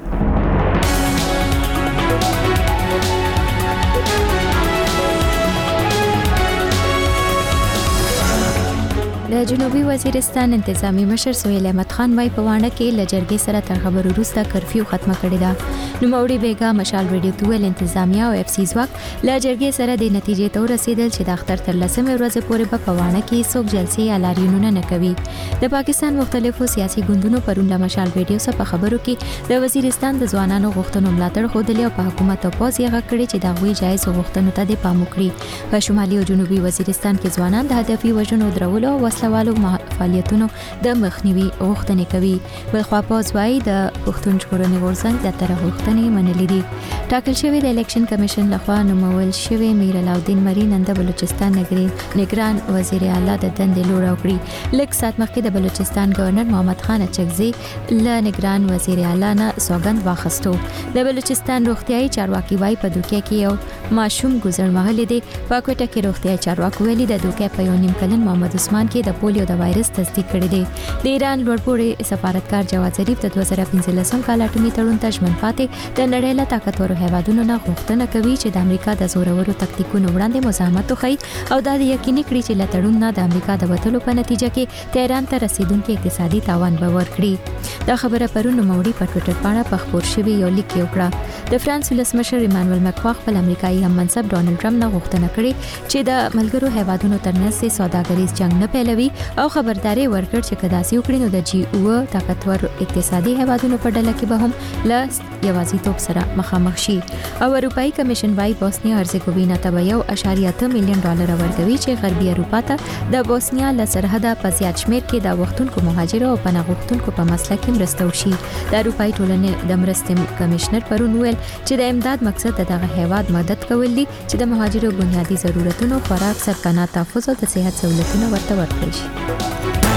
د جنوبي وزیرستان انتظامی مشر سهیل احمد خان وايي په وانه کې لجرګي سره تر خبرو وروسته کرفیو ختمه کړې ده. نو موري بیگا مشال ریډیو تویل انتظامیه او اف سی ځواک لجرګي سره د نتیجې ته ورسېدل چې د اختر تر لسمه ورځې پورې په وانه کې څوک جلسې یا لاریونونه نه کوي. د پاکستان مختلفو سیاسي ګوندونو پرون له مشال ریډیو سره په خبرو کې د وزیرستان د ځوانانو غوښتنو ملاتړ خوده او په حکومت او پوز یې غږ کړی چې د غوي جایز غوښتنو ته د پام وکړي. په شمالي او جنوبي وزیرستان کې ځوانان د هدفي وژنو درولو او وسلوالو فعالیتونو د مخنیوي غوښتنې کوي. بلخوا پوز وايي د پښتون ژغورنې غورځنګ زیاتره غوښتنې منلې دي. ټاکل شوی د الیکشن کمیشن لخوا نومول شوی میر علاءالدین مرین نن د بلوچستان نگران وزیر اعلی د دندې لوړ کړی. لږ سات مخکې د بلوچستان گورنر محمد خان اچکزي له نگران وزیر اعلی نه سوګند واخستو. د بلوچستان روغتیايي چارواکي وايي په دوکه کې یو ماشوم ګذر مهال دی. په کوټه کې روغتیايي چارواکي ویلي د دوکه په یو نیم کلن محمد عثمان کې د پولیو د وایرس تصدیق کړی دی. د ایران لوړپوړي سفارتکار جواد ظریف د دوه زره پنځلسم کال اټومي تړون ته ژمن پاتې د نړۍ له طاقتورو هیوادونو نه غوښتنه کوي چې د امریکا د زورورو تکتیکونو وړاندې مزاحمت وکړي او دا د یقیني کړي چې له تړون نه د امریکا د وټلو په نتیجه کې تهران ته رسیدونکو اقتصادي تاوان به ورکړي. دا خبره پرون نوموړي په ټوئیټر باندې په خبر شوی یو لیک وکړه. د فرانس ولسمشر ایمانوئل مکرون خپل امریکایي هم منصب ډونالد ټرمپ نه غوښتنه کړې چې د ملګرو هیوادونو ترمنځ سوداګریز جنگ نه پیلوي او خبرداري ورکړ چې کداسي وکړي نو د جی او طاقتور اقتصادي هیوادونو په ډله کې به هم ل یوازیتوب سره مخامخ شي. او اروپאי کمیشن وايي بوسنیا هرزګوینا ته یو اشاریه اته میلیون ډالر ورکوي چې غربي اروپا ته د بوسنیا له سرحده په زیات شمیر کې د وختونکو مهاجرو او پناه غوښتونکو په مسله کې مرسته وشي. د اروپאי ټولنې د مرستې کمشنر پرون ویل چې د امداد مقصد دغه هیواد مدد کول دي چې د مهاجرو بنیادی ضرورتونو خوراک سرپناه تحفظ او د صحت سہولتونو ورته ورکړي شي.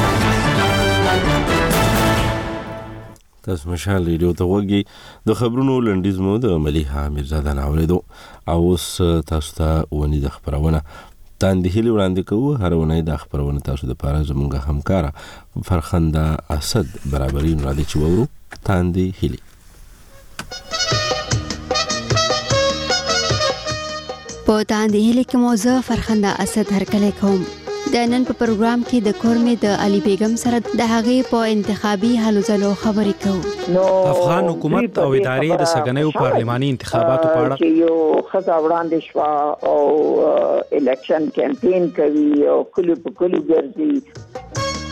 تاسو مشال ریډیو ته وګورئ. د خبرونو لنډیز مو د ملیحه میرزاده نه اوریدو او اوس تاسو ته ونی د خبرونه تاندې هلي وړاندې کوو. هر ونی د خبرونه تاسو د پاره زموږ همکارا فرخنده اسد برابرین را دي چې وورو تاندې هلي. په تاندې هلي کې موضوع فرخنده اسد هرکلی کوم. د نن په پروګرام کې د کورمې د علي بیگم سره د هغې په انتخابي هلو ځلو خبرې کوو. افغان حکومت او ادارې د سګنیو پارلماني انتخاباتو په اړه چې یو خزه وړاندې شو او الیکشن کمپاین کوي او کلی په کلی ګرځي.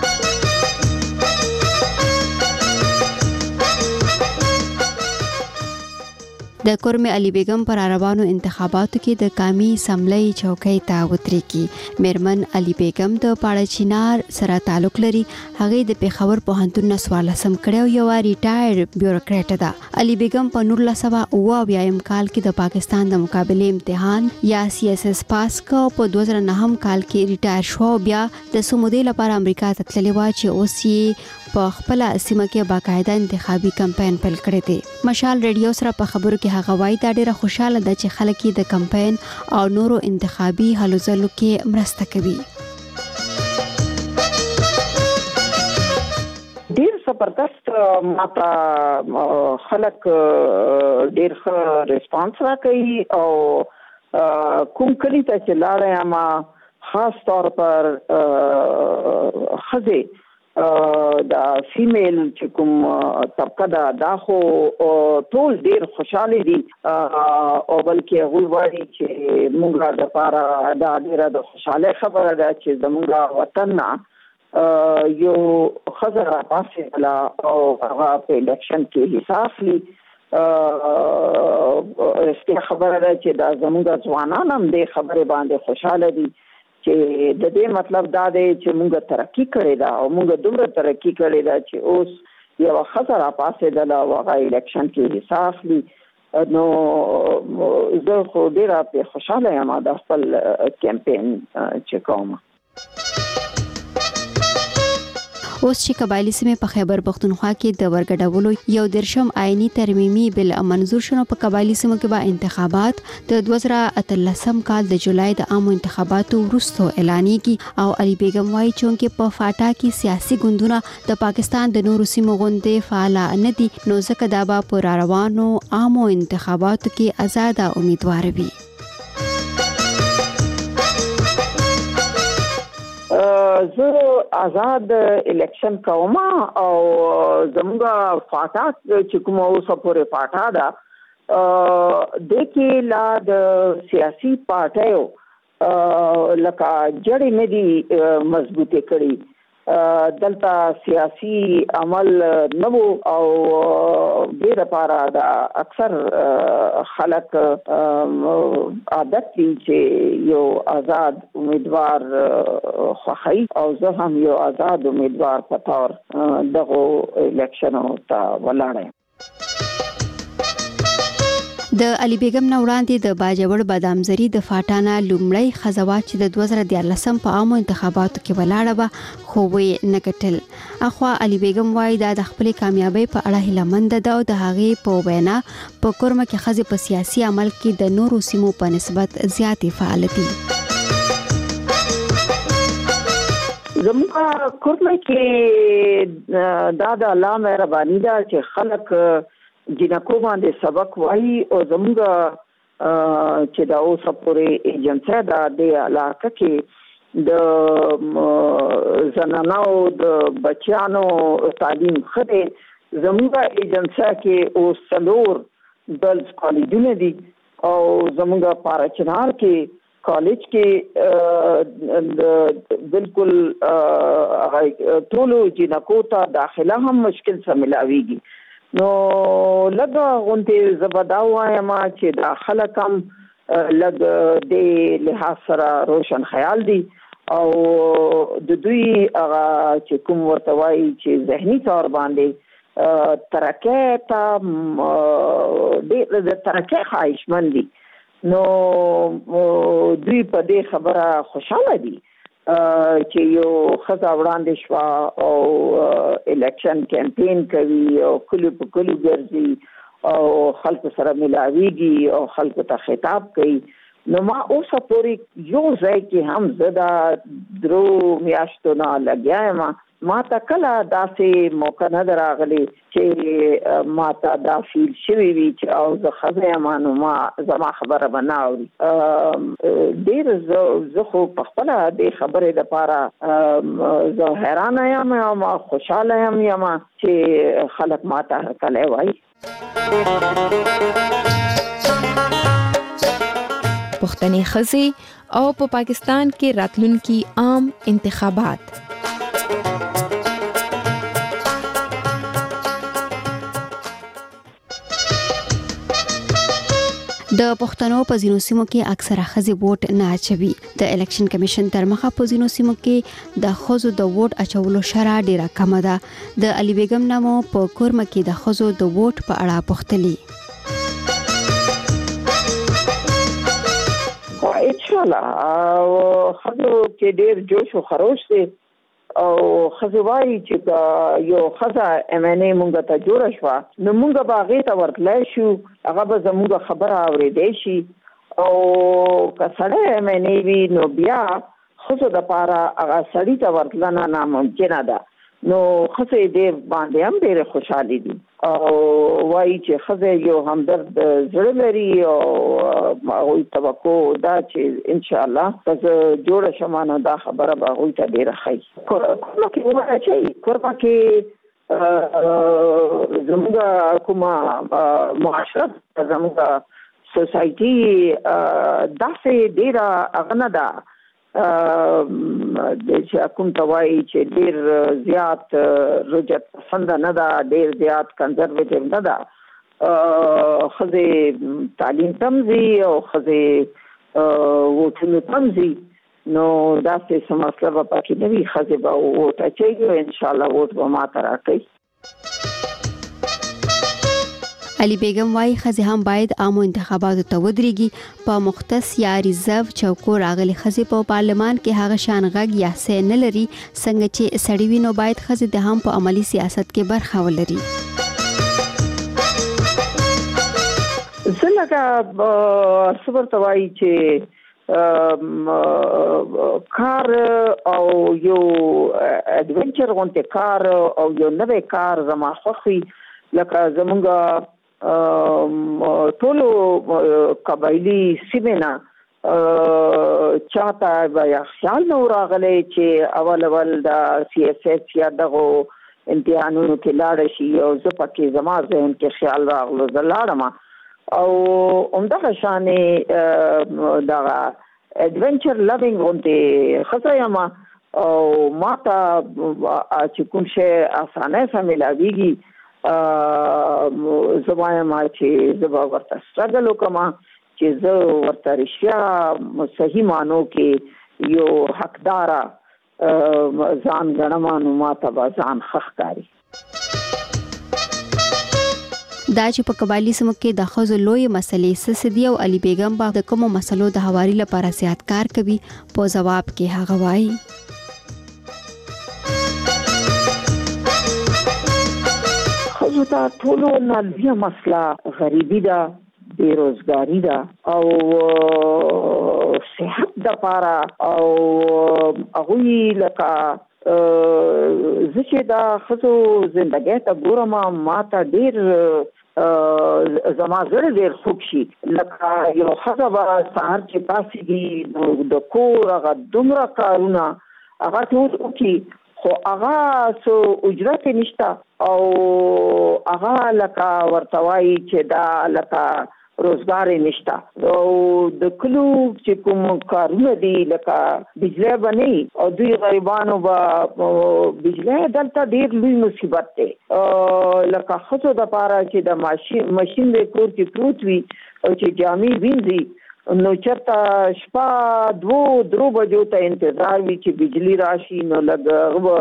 د کورمې علي بیگم پر روانو انتخاباتو کې د قومي اسمبلی چوکۍ ته ودرېږي. میرمن علي بیگم د پاړه چینار سره تعلق لري. هغه د پیښور پوهنتون نه سوالسم کړو یو ریټایر بیوروکریټ ده. علي بیگم په نولس سوه اوه اویایم کال کې د پاکستان د مقابله امتحان یا سی اس اس پاس کو. په دوه زره نهم کال کې ریټایر شو. بیا د سمودې لپاره امریکا ته تللی و چې اوس یې په خپل سیمه کې باقاعده انتخابي کمپاین پیل کړی دی. مشال ریډیو سره په خبرو کې هغه وایي دا ډیره خوشاله ده چې خلک د کمپاین او نورو انتخابي هلو ځلو کې مرسته کوي. ډیر زبردست ماته خلک ډیر ښه ریسپانس راکوي او کوم کلی ته چې لاړم ما خاص طور پر خزه دا فیمیل چې کوم طبقه دا دا خو ټول ډیر خوشاله دي او بلکې غوړ وایي چې موږ د لپاره دا ډیره د خوشاله خبره ده چې زموږ وطن نه یو خزر پاسه لا او هغه په الیکشن کې حساب لري. استه خبره ده چې دا زموږ ځوانان هم د خبره باندې خوشاله دي چې د دې مطلب دا دی چې موږ ترقی کړې ده او موږ دومره ترقی کړې ده چې اوس یو خطر پاسه د لا وغه الیکشن کې حساب لري. نو زه خو ډیره په خوشاله یم د خپل کمپاین چې کوم. اوس چې قبایلی سیمې په خیبر پختونخوا کې د ورګډولو یو درشم آئینی ترمیمي بل منظور شنو په قبایلی سیمو کې به انتخابات د دوه زره اتلسم کال د جولای د عامو انتخاباتو وروسته اعلانېږي او علي بیگم وايي چې په فاټا کې سیاسي ګوندونه د پاکستان د نورو سیمو غوندې فعال نه دي نو ځکه دا به پر روانو عامو انتخاباتو کې آزاد امیدوار وي. زه آزاد الیکشن کوم او زموږ فاټا چې کوم اوسه پورې فاټا ده د کې لا د سیاسي پارټیو لکه جړې نه دي مضبوطه کړي دلته سیاسي عمل نه وو او د لپاره د اکثر خلک عادت دي چې یو آزاد امیدوار خوښي او زه هم یو آزاد امیدوار په تور دغه الیکشن ته ولاړم. د علي بیگم نه وړاندې د باجوړ بادامزری د فاټانا لومړی خزوات چې د دوه زره دیارلسم په عامو انتخاباتو کې ولاړه به خو وې نه ګټل. اخوا علي بیگم وايي دا د خپل کامیابی په اړه هیلهمند ده او د هغې په وینا په کورمه کې ښځې په سیاسي عمل کې د نورو سیمو په نسبت زیاتې فعال دي. زموږ کورمه کې دا د الله مهرباني ده چې خلک جنکو باندې سبق وایي او زموږ چې دا اوسه پورې ایجنسي ده د علاقه کې د زنانو د بچیانو تعلیم خدي زموږ ایجنسي کې او سلور ګرلز کالجونه دي او زموږ پارچنار کې کالج کې بالکل ټول جنکو ته داخله هم مشکل سره ملاويږي نو لږه غونډې زبدا وایم چې دا خلک هم لږ د لحاظ سره روشن خیال دي او د دوی هغه چې کوم ورته وایي چې ذهني طور باندې ترقه ته د ترقه خواهشمند دي نو دوی په دې خبره خوشاله دي چې یو خزا وړاندې شو او الیکشن کمپین کوي او کلی په کلی ګرځي او خلکو سره ملاويږي او خلکو ته خطاب کوي نو ما اوسه پورې یو ځای کې هم زدا درو میاشتو نه لګیایم ما ته کله داسې موقع نه دراغلی چې ما ته دا فیل شوی وي چې او زه خزه یم نو ما زما خبره به نه اوري ډېر زه خو په خپله دې خبرې دپاره زه حیرانه یم او ما خوشحاله یم یم چې خلک ما ته هرکلی وایي. پښتنې ښځې او په پاکستان کې راتلونکي عام انتخابات. د پښتنو په ځینو سیمو کې اکثره ښځې ووټ نه اچوي. د الیکشن کمیشن تر مخه په ځینو سیمو کې د ښځو د ووټ اچولو شرح ډیره کمه ده. د علي بیگم نامو په کورمه کې د ښځو د ووټ په اړه پوښتلي. ان شاء الله خزو کې ډیر جوش او خروش دي او خزوای چې یو خزا امنه مونږ ته جوړ شو نو مونږ باغې ته ورتلای شو هغه به زموږ خبره اورېدې شي او کسړه امنه وی نو بیا خزو د پاره هغه سړی ته ورتلنه ناممکن ده نو خزه دې باندې هم ډېر خوشاله دي او وایي چې خزه یو همدرد زړه لري او هغوی توقع دا چې ان شاء الله که جوړ شمانه دا خبره به هغوی ته ډېره ښایي. کوربه کې وواچوي کوربه کې زموږ کومه معاشرت زموږ سوسایټي داسې ډېره هغه نه ده چې کوم توای چې ډیر زیات رجعت پسند نه ده ډیر زیات کنزرویټیو نه ده خزه تعلیم تمزي او خزه وټونو تمزي نو دا څه مسله په کې نه وي خزه به وټه چې ان شاء الله وټ به ما ترا کوي. علي بیگم وايي خزي هم باید عامو انتخاباتو ته ودرېږي په مختص یا ریزرو چوکو راغلي خزي په پارلمان کې هغه شان غږ یا سه نه لري څنګه چې سړی وینو باید خزي د هم په عملی سیاست کې برخه ولري. زلګه صبر توای چې کار او یو اډونچر غونته کار او یو نوې کار زما خوخي لکه زمونږ ټولو قبایلی سیمنا چاته بیا خیال نو راغلی چې اول اول د سی اس ایف یا دغه امتحانونو کې لاړ شي او زه پکې زما ذهن کې خیال راغلو زلاړم او همدغه شانې دغه اډونچر لوینګ غونته خصایما او ماته چې کوم شی اسانه سم ملاویږي زوایم چې زما ورته سټرګل وکما چې زه ورته رښتیا صحیح مانو کې یو حقدار ځان غنمانو ماته به ځان خخکاری. دا چې په قبایلی سیمو کې د ښځو لوی مسلې سسدي او علي بیگم په د کومو مسلو د حواري لپاره زیات کار کوي په جواب کې هغه وایي ښځو ته ټولو نه لویه مسله غریبي ده، بیروزګاري ده او صحت دپاره او هغوی لکه زه چې دا ښځو زندګۍ ته ګورم ما ته ډېر زما زړه ډېر خوږ شي. لکه یو ښځه به سهار چې پاڅېږي د کور هغه دومره کارونه هغه ټول وکړي خو هغه څه اجرت یې نشته او هغه لکه ورته وایي چې دا لکه روزګار یې نشته او د کلو چې کوم کارونه دي لکه بجلی به نه وي او دوی غریبانو به بجلی دلته ډېر لوی مصیبت دی. لکه ښځو دپاره چې د ماشین د کور کې پروت وي او چې جامې وینځي نو چېرته شپه دوو درو بجو ته انتظار وي چې بجلی راشي نو لږ هغه به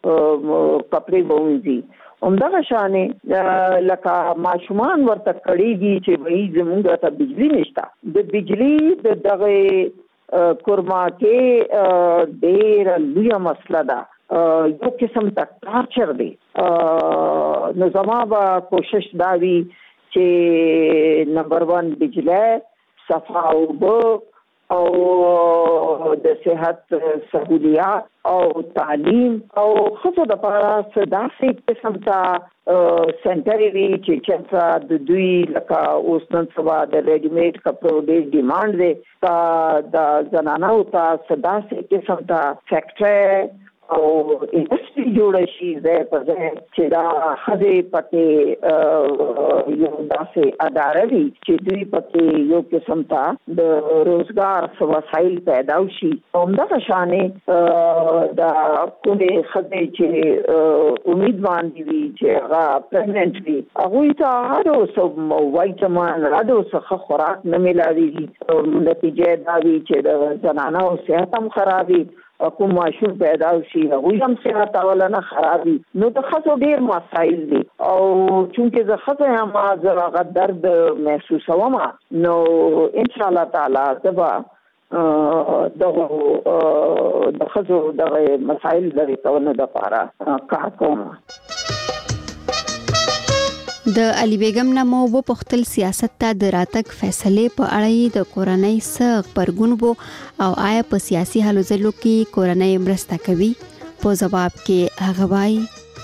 کپړې به وینځي. همدغه شانې لکه ماشومان ورته کړېږي چې وایي زموږ ته بجلی نشته. د بجلی د دغه کورما کې ډېره لویه مسله ده، یو قسم ته ټارچر دی. نو زما به کوشش دا وي چې نمبر ون بجلی، صفا اوبه او د صحت سهولیات او تعلیم او ښځو دپاره څه داسې قسم ته سنټر وي چې چېرته د دوی لکه اوس نن سبا د ریډیمیډ کپړو ډېر ډیمانډ دی د زنانو ته څه داسې قسم ته فیکټرۍ او انډسټري جوړه شي ځای په ځای چې دا ښځې پکې یو داسې اداره وي چې دوی پکې یو قسم ته د روزګار څه وسایل پیدا وشي. همدغه شانې د کومې ښځې چې امیدوان دي وي چې هغه پریګننټ وي هغوی ته هر څه وایټامین هر څه ښه خوراک نه میلاویږي او نتیجه دا وي چې د زنانو صحت هم خراب وي، کوم ماشوم پیدا شي هغوی هم صحت اولنه خراب وي. نو د ښځو ډېر مسایل دي او چونکې زه ښځه یم زه هغه درد محسوسوم نو انشاءالله تعالی زه به دغه د ښځو دغه مسایل لرې کولو دپاره کار کوم. د علي بیگم نه مو وپوښتل سیاست ته د راتګ فیصلې په اړه یې د کورنۍ څه غبرګون و او آیا په سیاسي هلو ځلو کې کورنۍ مرسته کوي؟ په ځواب کې هغه وایي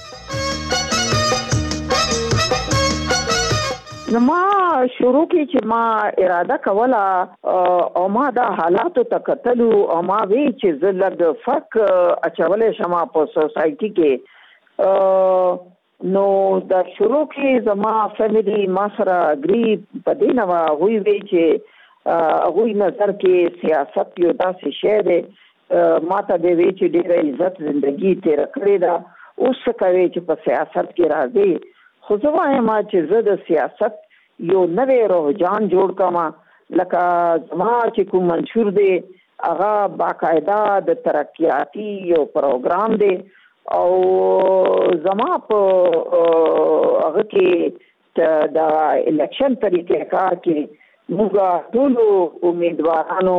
ما شروع کې چې ما اراده کوله او ما دا حالاتو ته کتلو او ما وی چې زه لږ فرق اچولی شم په سوسایټي کې نو دا شروع کې زما فیملی ما سره اګری په دې نه وه هغوی وی چې هغوی نظر کې سیاست یو داسې شی دی ما ته دې وی چې ډېره عزت زندګي تېره کړې ده اوس څه کوې چې په سیاست کې راځې خو زه وایم چې زه د سیاست یو نوی رجحان جوړ کړم لکه زما چې کوم منشور دی هغه باقاعده د ترقیاتي یو پروګرام دی او زما په هغه کې د الیکشن طریقې کار کې موږ ټول امیدوارانو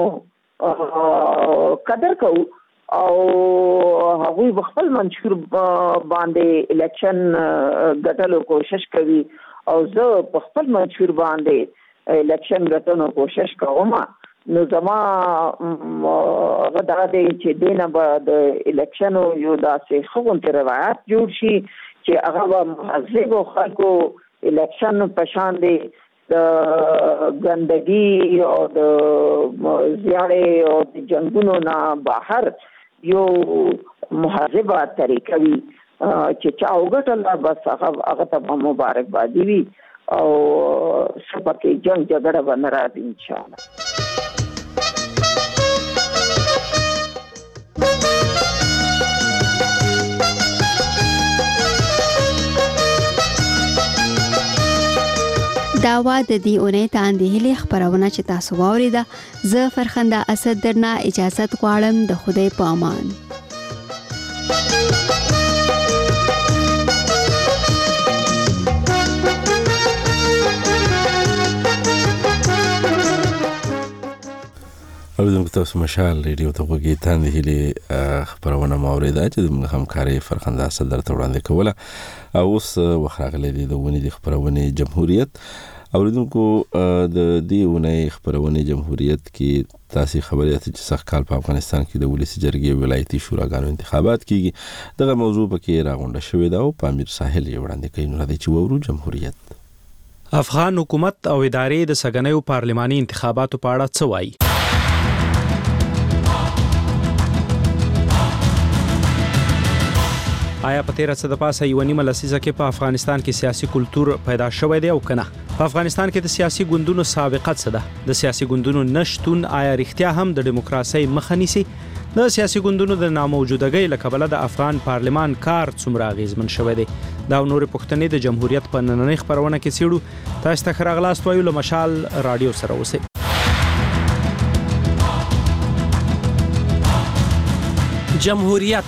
قدر کوو او هغوی خپل منشور باندې الیکشن ګټلو کوشش کوي او زه په خپل منشور باندې الیکشن ګټلو کوشش کوم. نو زما غدا دې چې دینه به د الیکشن یو داسې خوونته روایت جوړ شي چې هغه به مهذب خلکو الیکشن په شان دی د ګندګي او د زیاړې او د جنگونو نه بهر یو مهذبه طریقه وي چې چا وګټله بس هغه هغه ته مبارکبادي وي او سپکې جنگ جګړه به نه راځي انشاءالله. دا وا د دې اونۍ تاندې هلي خبرونه چې تاسو واوریده. زه فرخنده اسد درنه اجازت غواړم. د خدای په امان. اوریدونکو تاسو مشال ریډیو ته وګورئ. تاندې هلي خبرونه ماوریده چې د همکاري فرخنده اسد درته وړاندې کوله. او اوس وخراغله دي د ونې د خبرونه جمهوریت. اوریدونکو د دې ونې خبرونه جمهوریت کې تاسو خبرې ته چې سخت کال په افغانستان کې د ولسی جرګې ولایتي شوراګانو انتخابات کیږي. دغه موضوع پکې راغونډه شوې ده او پامیر ساحل یې وړاندې کوي. نو راځي چې وورو جمهوریت. افغان حکومت او ادارې د سګنیو پارلماني انتخاباتو په اړه څه وایي؟ آیا په تیر څه د پاسه یو نیمه لسیزه کې په افغانستان کې سیاسي کلتور پیدا شوی دی او کنه؟ په افغانستان کې د سیاسي ګوندونو سابقه څه ده؟ د سیاسي ګوندونو نشټون آیا رښتیا هم د دیموکراسي مخه نیسي؟ د سیاسي ګوندونو د ناموجودګۍ له کبله د افغان پارلمان کار څومره اغیزمن شوی دی؟ دا نور پوښتنې د جمهوریت په نننۍ خبرونه کې څېړو. تاسو ته ښه راغلاست وایو له مشال رادیو سره اوسئ. جمهوریت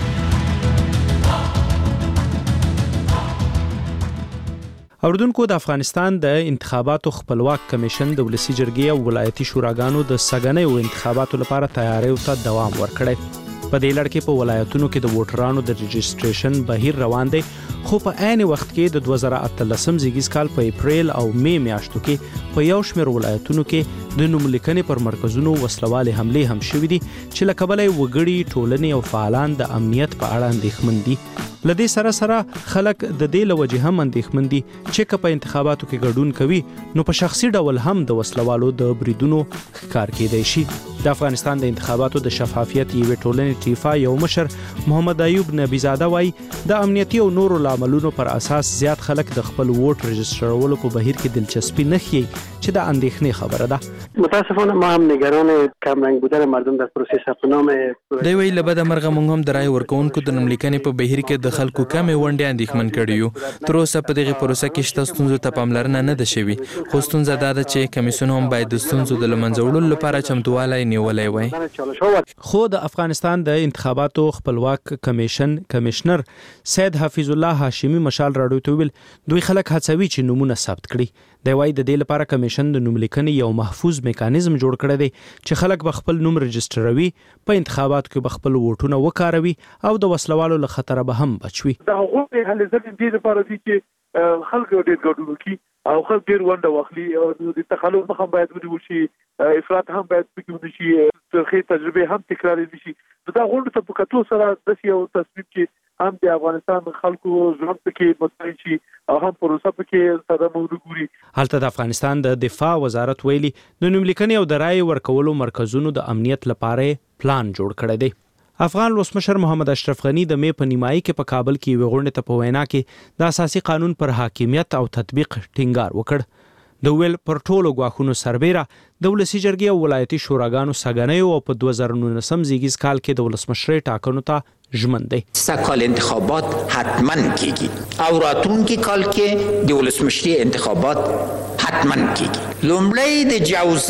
اوردونکو د افغانستان د انتخاباتو خپلواک کمیشن د ولسی جرګې او ولایتي شوراګانو د سګنیو انتخاباتو لپاره تیاریو ته دوام ورکړی. په دې لړ کې په ولایتونو کې د ووټرانو د رجسټریشن بهیر روان دی، خو په عین وخت کې د دوه زره اتلسم زیږیز کال په اپریل او می میاشتو کې په یو شمېر ولایتونو کې د نوملیکنې پر مرکزونو وسلوالې حملې هم شوې دي چې له کبله یې وګړي، ټولنې او فعالان د امنیت په اړه اندېښمن دي. لدې سره سره خلک د دې له وجې هم اندېښمن دي چې که په انتخاباتو کې ګډون کوي نو په شخصي ډول هم د وسلوالو د بریدونو ښکار کېدی شي. د افغانستان د انتخاباتو د شفافیت یوې ټولنې ټیفا یو مشر محمد ایوب نبیزاده وایي د امنیتي او نورو لاملونو پر اساس زیات خلک د خپل ووټ رجسټرولو په بهیر کې دلچسپي نه ښیي چې د اندېښنې خبره ده. متاسفانه ما هم نگران کمرنگ بودن مردم در پروسه ثبت نام دی وی لبد مرغه مونږ هم د رای ورکوونکو د نوملیکنې په بهیر کې د خلکو کمې ونډې اندېښمن کړي یو. تر اوسه په دغه پروسه کې شته ستونزو ته پاملرنه نه ده شوې، خو ستونزه دا ده چې کمیسیون هم باید د ستونزو د له منځه وړلو لپاره چمتووالی نیولی وای. خو د افغانستان د انتخاباتو خپلواک کمیشن کمشنر سید حفیظ الله هاشمی مشال راډیو ته ویل دوی خلک هڅوي چې نمونه ثبت کړي. دی وايي د دې لپاره کمیشن د نوملیکنې یو محفوظ میکانیزم جوړ کړی دی چې خلک به خپل نوم رجسټروي، په انتخاباتو کې به خپل ووټونه وکاروي او د وسلوالو له خطره به هم بچوي. دا هغه هلې ځکه دې لپاره دي چې خلک ډېر ګډون وکړي او خلک ډېر ونډه واخلي او د تخلف مخه باید ونیول شي، افراط هم باید پکې ونه شي، ترخې تجربې هم تکرار نه شي. دا غونډه ته په کتو سره د یو تصویب کې هم د افغانستان خلکو ژوند پکې متعین شي او هم پروسه پکې ساده وګوري. هلته د افغانستان د دفاع وزارت ویلي د نوملیکنې او د رای ورکولو مرکزونو د امنیت لپاره پلان جوړ کړی دی. افغان ولسمشر محمد اشرف غنی د می په نیمایي کې په کابل کې یوه غونډه ته په وینا کې د اساسي قانون پر حاکمیت او تطبیق ټینګار وکړ. د ویل پر ټولو ګواښونو سربیره د ولسی جرګې او ولایتي شوراګانو سګنیو او په دوه زره نولسم زیږیز کال کې د ولسمشرۍ ټاکنو ته ژمن دی. سږکال انتخابات حتما کیږي او راتلونکي کال کې د ولسمشرۍ انتخابات حتما کیږي. لومړی د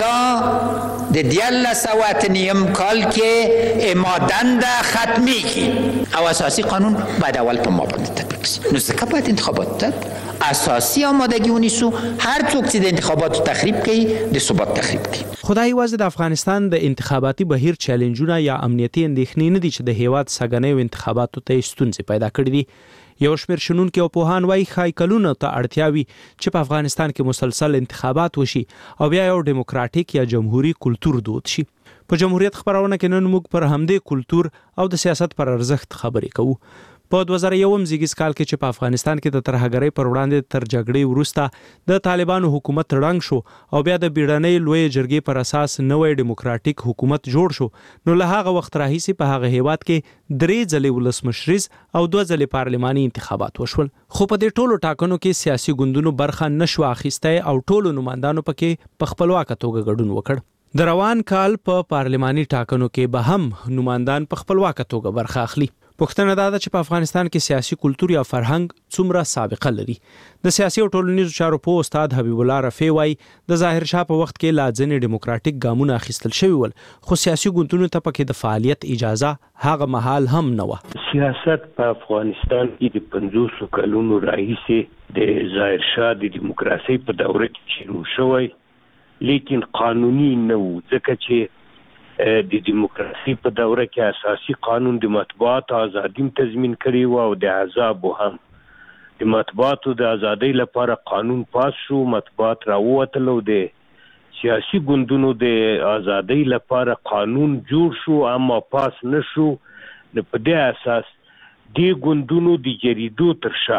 جوزا د دیارلس سوه اته نیم کال کې امادند ختمیږي او اساسي قانون باید اول په ما باندې تطبیق شي. نو ځکه باید انتخابات ته اساسی آمادگی ونیسو. هر څوک چې د انتخاباتو تخریب کوي د ثبات تخریب کوي. خدای یوازې د افغانستان د انتخاباتي بهیر چیلنجونه یا امنیتي اندېښنې نه دي چې د هیواد سګنې او انتخاباتو ته ستونزې پیدا کړې دي. یو شمېر شنونکي او پوهان وایي ښایي کلونو ته اړتیا وي چې په افغانستان کې مسلسل انتخابات وشي او بیا یو ډیموکراتیک یا جمهوریت کلتور دود شي. په جمهوریت خبرونه کې نن موږ پر همدې کلتور او د سیاست پر ارزښت خبرې کوو. په دوه زره یو زیږیز کال کې چې په افغانستان کې د ترهګرۍ پر وړاندې تر جګړې وروسته د طالبانو حکومت ړنګ شو او بیا د بیړنۍ لوی جرګې پر اساس نوې ډیموکراتیک حکومت جوړ شو، نو له هغه وخت راهیسې په هغه هیواد کې درې ځلې ولسمشریز او دوه ځلې پارلماني انتخابات وشول، خو په دې ټولو ټاکنو کې سیاسي ګوندونو برخه نشو اخیستی او ټولو نمائندانو پکې په خپلواکه توګه ګډون وکړ. د روان کال په پارلماني ټاکنو کې به هم نمائندان په خپلواکه توګه برخه اخلي. پوښتنه دا ده چې په افغانستان کې سیاسي کلتور یا فرهنګ څومره سابقه لري. د سیاسي او ټولنیزو چارو په استاد حبیب الله رفیع وایي د ظاهر شاه په وخت کې لا ځینې ډیموکراتیک ګامونه اخیستل شوي ول، خو سیاسي ګوندونو ته پکې د فعالیت اجازه هغه مهال هم نه وه. سیاست په افغانستان کې د پنځوسو کلونو راهیسې د ظاهر شاه د دیموکراسۍ په دوره کې شروع شوی، لیکن قانوني نه و، ځکه چې د دیموکراسي په دوره کې اساسي قانون د مطبوعاتو ازادي تضمین کړی و او د احزابو هم. د مطبوعاتو د ازادۍ لپاره قانون پاس شو، مطبوعات راووتل او د سیاسي ګوندونو د ازادۍ لپاره قانون جوړ شو اما پاس نه شو. نو په دې اساس د ګوندونو د جریدو تر شا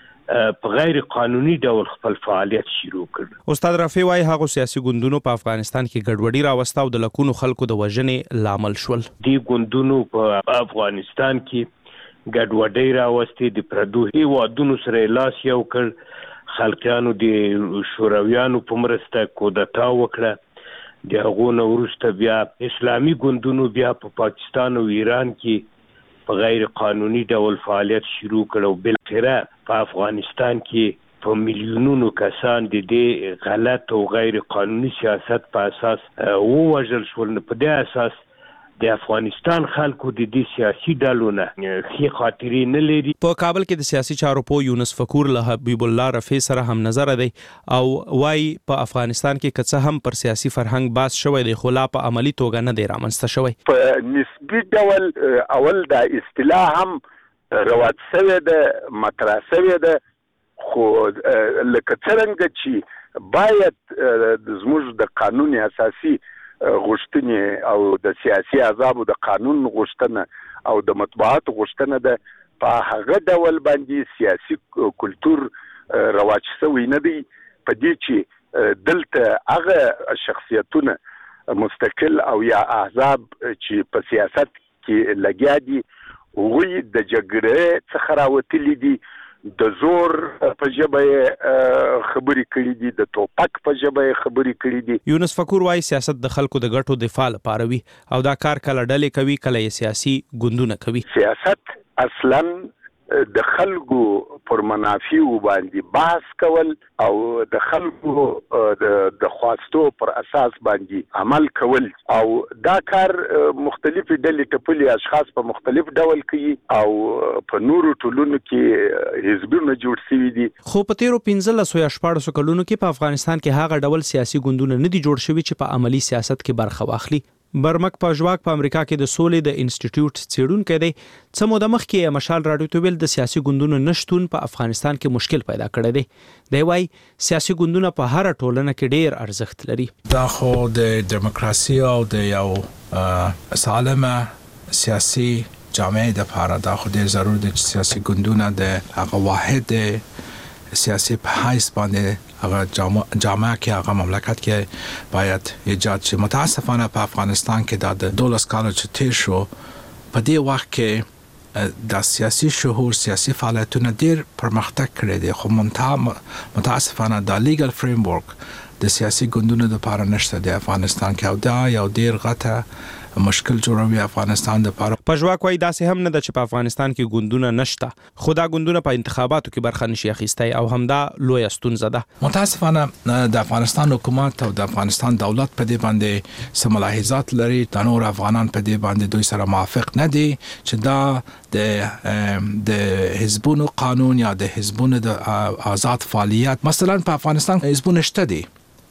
په غیر قانوني ډول خپل فعالیت شروع کړ. استاد رفیع وايي هغه سیاسي ګوندونو په افغانستان کې ګډوډي راوسته او د لکونو خلکو د وژنې لامل شول. دی ګوندونو په افغانستان کې ګډوډي راوستي، د پردو هیوادونو سره لاس یو کړ، خلقیانو د شورویانو په مرسته کودتا وکړه. د هغو نه وروسته بیا اسلامي ګوندونو بیا په پا پاکستان او ایران کې په غیر قانوني ډول فعالیت شروع کړ او بالاخره په افغانستان کې په میلیونونو کسان د دې غلط او غیر قانوني سیاست په اساس ووژل شول. په دې اساس د افغانستان خلکو د دې سیاسي ډلو نه ښې خاطرې نه لري. په کابل کې د سیاسي چارو پوه یونس فکور له حبیب الله رفیع سره هم نظر دی او وايي په افغانستان کې که څه هم پر سیاسي فرهنګ باس شوی دی خو لا په عملی توګه نه دی رامنځته شوی. په نسبي ډول اول د اصطلاح هم رواج شوی ده، مطرح شوی ده، خو لکه څرنګه چې باید زموږ د قانون اساسي غوښتنې او د سیاسي احزابو د قانون غوښتنه او د مطبوعاتو غوښتنه ده، په هغه ډول باندې سیاسي کلتور رواج شوی نه دی. په دې چې دلته هغه شخصیتونه مستقل او یا احزاب چې په سیاست کې لګیا دي هغوی د جګړې څخه راوتلي دي، د زور په ژبه خبرې کړې دي، د توپک په ژبه خبرې کړې دي. یونس فکور وايي سیاست د خلکو د ګټو دفاع لپاره وي او دا کار کله ډلې کوي کله یې سیاسي ګوندونه کوي. سیاست اصلا د خلکو پر منافعو باندې بحث کول او د خلکو د خواستو پر اساس باندې عمل کول او دا کار مختلفي ډلې ټپلي اشخاص په مختلف ډول کوي او په نورو ټولنو کې حزبونه جوړ شوي دي. خو په تیرو پنځلسو یا شپاړسو کلونو کې په افغانستان کې هغه ډول سیاسي ګوندونه نه دي جوړ شوي چې په عملی سیاست کې برخه واخلي. برمک پژواک په امریکا کې د سولې د انسټیټیوټ څېړونکی دی. څه موده مخکې مشال راډیو ته ویل د سیاسي ګوندونو نشتون په افغانستان کې مشکل پیدا کړی دی. دی وايي سیاسي ګوندونه په هر ټولنه کې ډیر ارزښت لري. دا خو د دیموکراسي او د یو سالمه سیاسي جامعه د لپاره دا خو ډیر ضروري دی چې سیاسي ګوندونه د هغه واحد سیاسي په حیث باندې هغه جامعه کې هغه مملکت کې باید ایجاد شي. متاسفانه په افغانستان کې د دولس کالو چې تیر شو په دې وخت کې د سیاسي شعور سیاسي فعالیتونه ډیر پرمختګ کړی دی خو متاسفانه د لیګل فریم ورک د سیاسي ګوندونو لپاره نشته د افغانستان کې او دا یو ډیر غټه مشکل جوړوي افغانستان لپاره. پژواک وايي داسې هم نه ده چې په افغانستان کې ګوندونه نشته، خو دا ګوندونه په انتخاباتو کې برخه نشي اخیستی او همدا لوی ستونزه ده. متاسفانه د افغانستان حکومت او د افغانستان دولت په دې باندې سم ملاحظات لري. د نور افغانان په دې باندې دوی سره موافق نه دي چې دا د د حزبونو قانون یا د حزبونو د آزاد فعالیت، مثلا په افغانستان حزبونه شته دي،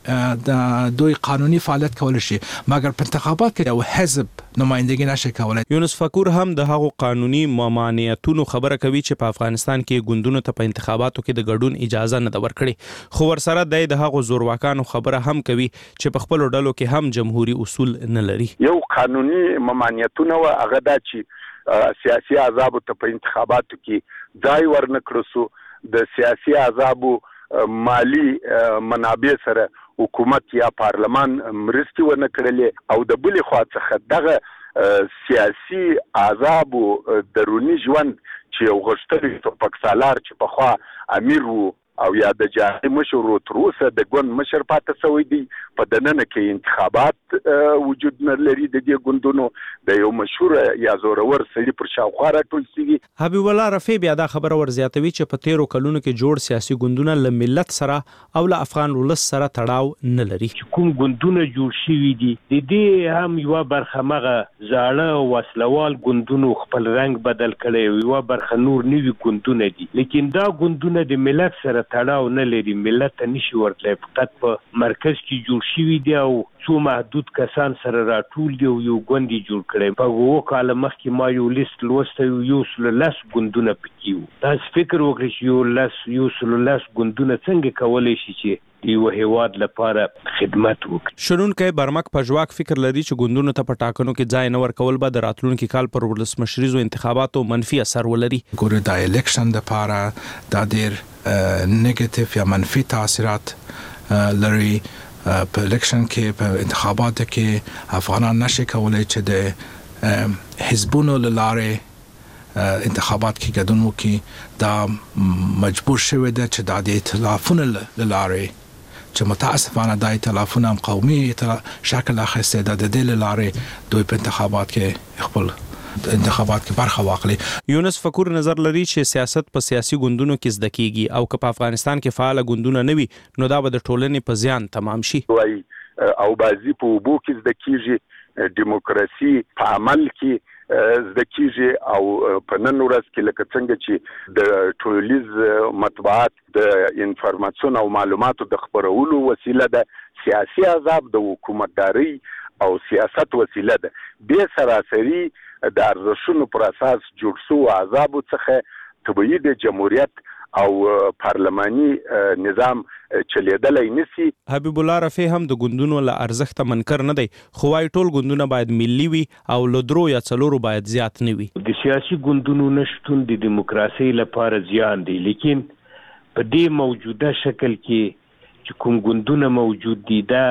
د دوی قانوني فعالیت کول شي، مګر په انتخابات کې یو حزب نمائندګي نشي کولای. یونس فقور هم د هغو قانوني ممانعتونو خبره کوي چې په افغانستان کې ګوندونو ته په انتخاباتو کې د ګډون اجازه نه ده ورکړې، خو ورسره د هغو زورواکانو خبره هم کوي چې په خپل ډلو کې هم جمهوریت اصول نه لري. یو قانوني ممانعتونه و هغه دا چې سیاسي احزاب ته په انتخاباتو کې ځای ورنکړو سو، د سیاسي احزابو مالی منابع سره حکومت یا پارلمان مرستي ونه کړلې او د بلې خوا څخه دغه سیاسي احزابو دروني ژوند چې یو غښتلی ټوپکسالار چې پخوا امیر وو او یا د جاري مشر وو تر اوسه د ګوند مشر پاتې سوی دی، په دننه کې انتخابات وجود نه لري د دې ګوندونو، د یو مشهور یا زورور سړي پر شاوخوا راټول شوي. حبیب الله رفیع بیا دا خبره ورزیاتوي چې په تیرو کلونو کې جوړ سیاسي ګوندونه له ملت سره او له افغان ولس سره تړاو نه لري. کوم ګوندونه جوړ شوي دي د دې هم یوه برخه مغه زاړه وسلوال ګوندونو خپل رنګ بدل کړی، یوه برخه نور نوي ګوندونه دي، لیکن دا ګوندونه د ملت سره تړاو نه لري، ملت ته نشي ورتلی، فقط په مرکز کې جوړ شوي دي او څو محدود کسان سره راټول دي او یو ګوند یې جوړ کړی. په اووه کاله مخکې ما یو لیست لوستی و، یو سلو لس ګوندونه پکې وو. تاسې فکر وکړئ چې یو لس یو سلو لس ګوندونه څنګه کولی شي چې د یو هیواد لپاره خدمت وکړي. شنونکی برمک پژواک فکر لري چې ګوندونو ته په ټاکنو کې ځای نه ورکول به د راتلونکي کال پر ولسمشریزو انتخاباتو منفي اثر ولري. ګوره د الیکشن لپاره دا ډېر نیگیټیو یا منفي تاثیرات لري. په الیکشن کې په انتخاباتو کې افغانان نشي کولای چې د حزبونو له لارې انتخابات کې ګډون وکړي. دا مجبور شوی دی چې د ائتلافونو له لارې چې متاسفانه د ائتلافونو هم قومي شکل اخیستی ده، د دې له لارې دوی په انتخابات کې خپل انتخابات کې برخه واخلي. یونس فقور نظر لري چې سیاست په سیاسي ګوندونو کې زده کیږي او که په افغانستان کې فعال ګوندونه نه وي نو دا به د ټولنې په زیان تمام شي. وای او بازی په اوبو کې زده کیږي، دیموکراسي په عمل کې زده کیږي او په نن ورځ کې لکه څنګه چې د ټولنیز مطبوعات د انفارماسیون او معلوماتو د خبرولو وسیله ده، سیاسي احزاب د حکومتداري او سیاست وسیله ده. به سراسری د ارزښتونو پر اساس جوړ شو احزابو څخه طبيعي د جمهوریت او پارلماني نظام چلیدلای نسی. حبیب الله رفیع هم د ګوندونو له ارزښت منکر نه دی، خو وايي ټول ګوندونه باید ملي وي او له درو یا څلورو باید زیات نه وي. د سیاسي ګوندونو نشتون د دیموکراسي لپاره زیان دی، لیکن په دې موجوده شکل کې چې کوم ګوندونه موجود دي دا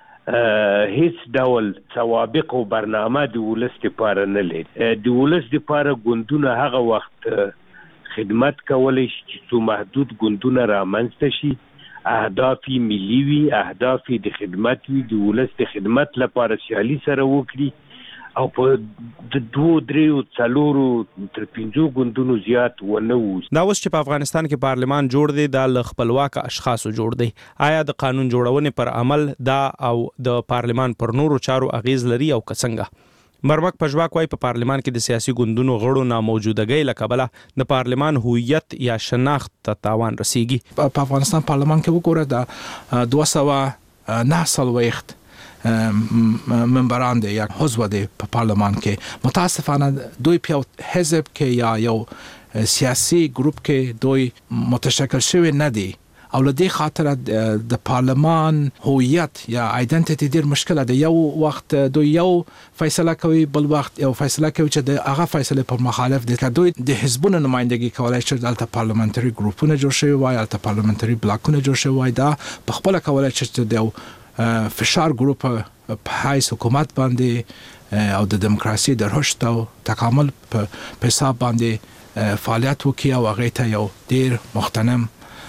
هیڅ ډول سوابق او برنامه د ولس لپاره نه لري. د ولس لپاره ګوندونه هغه وخت خدمت کولی شي چې څو محدود ګوندونه رامنځته شي، اهداف ملي وي، اهداف د خدمت وي، د ولس د خدمت لپاره سیالي سره وکړي او په د دوه دریو څلورو تر پنځو ګوندونو زیات ونه ووځي. دا اوس چې په افغانستان کې پارلمان جوړ دی دا له خپلواک اشخاصو جوړ دی، آیا د قانون جوړونې پر عمل دا او د پارلمان پر نورو چارو اغیز لري او که څنګه؟ برمک پژواک وايي په پارلمان کې د سیاسي ګوندونو غړو ناموجودګۍ له کبله د پارلمان هویت یا شناخت ته تاوان رسیږي. په افغانستان پارلمان کې وګوره د دوه سوه نهه څلوېښت منبران دی یا حزب دی په پارلمان کې. متاسفانه دوی په حزب کې یا یو سیاسي ګروپ کې دوی متشکل شوی نه دي او له دې خاطر د پارلمان هویت یا آیدنټیټي ډیر مشکله ده. یو وخت دوی یو فیصله کوي، بل وخت یو فیصله کوي چې د هغه فیصله پر مخالف دي. دوی د حزبونو نمائندګي کولای شي، دلته پارلمانتري ګروپونه جوړ شوي وای، دلته پارلمانتري بلاکونه جوړ شوي وای، دا په خپل کولای شي چې د فشار ګروپ په حیث حکومت باندې او د دیموکراسي د رشد او تکامل په حساب باندې فعالیت وکړي او هغه ته یو ډیر مختنم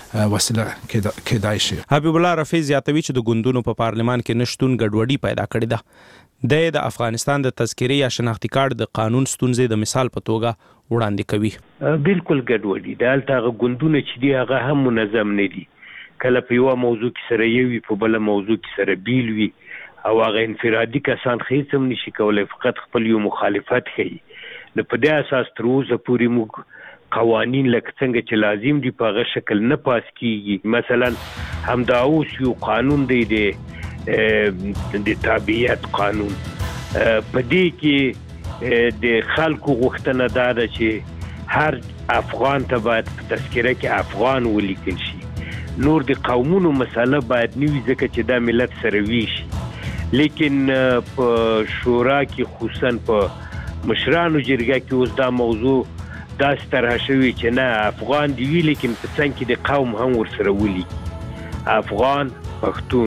وسیله کېدای شي. حبیب الله رفیع زیاتوي چې د ګوندونو په پارلمان کې نشټون ګډوډي پیدا کړې ده. د افغانستان د تذکرې یا شناختی کارت د قانون ستونزې د مثال په توګه وړاندې کوي. بالکل ګډوډي د الته ګوندونه چې دی هغه هم منظم نه دي. کله په یو موضوع کې سره یوي په بل موضوع کې سره بیل وي او هغه انفرادي کسان خېڅم نشي کولای فقط خپل یو مخالفت کوي. نو په دې اساس تر اوسه پورې موږ قوانین لکه څنګه چې لازم دي په هغه شکل نه پاس کیږي. مثلا همدا اوس یو قانون دی د د تابعیت قانون، په دې کې د خلکو غوښتنه دا ده چې هر افغان ته باید په تذکره کې افغان ولیکل شي. نور د قومونو مسله باید نوي ځکه چې دا ملت سره ویشي. لیکن په شورا کې خصوصا په مشرانو جرګه کې اوس دا موضوع داسې طرحه شوي چې نه افغان دی وي لیکن په څنګ کې د قوم هم ورسره ولیکي. افغان، پښتون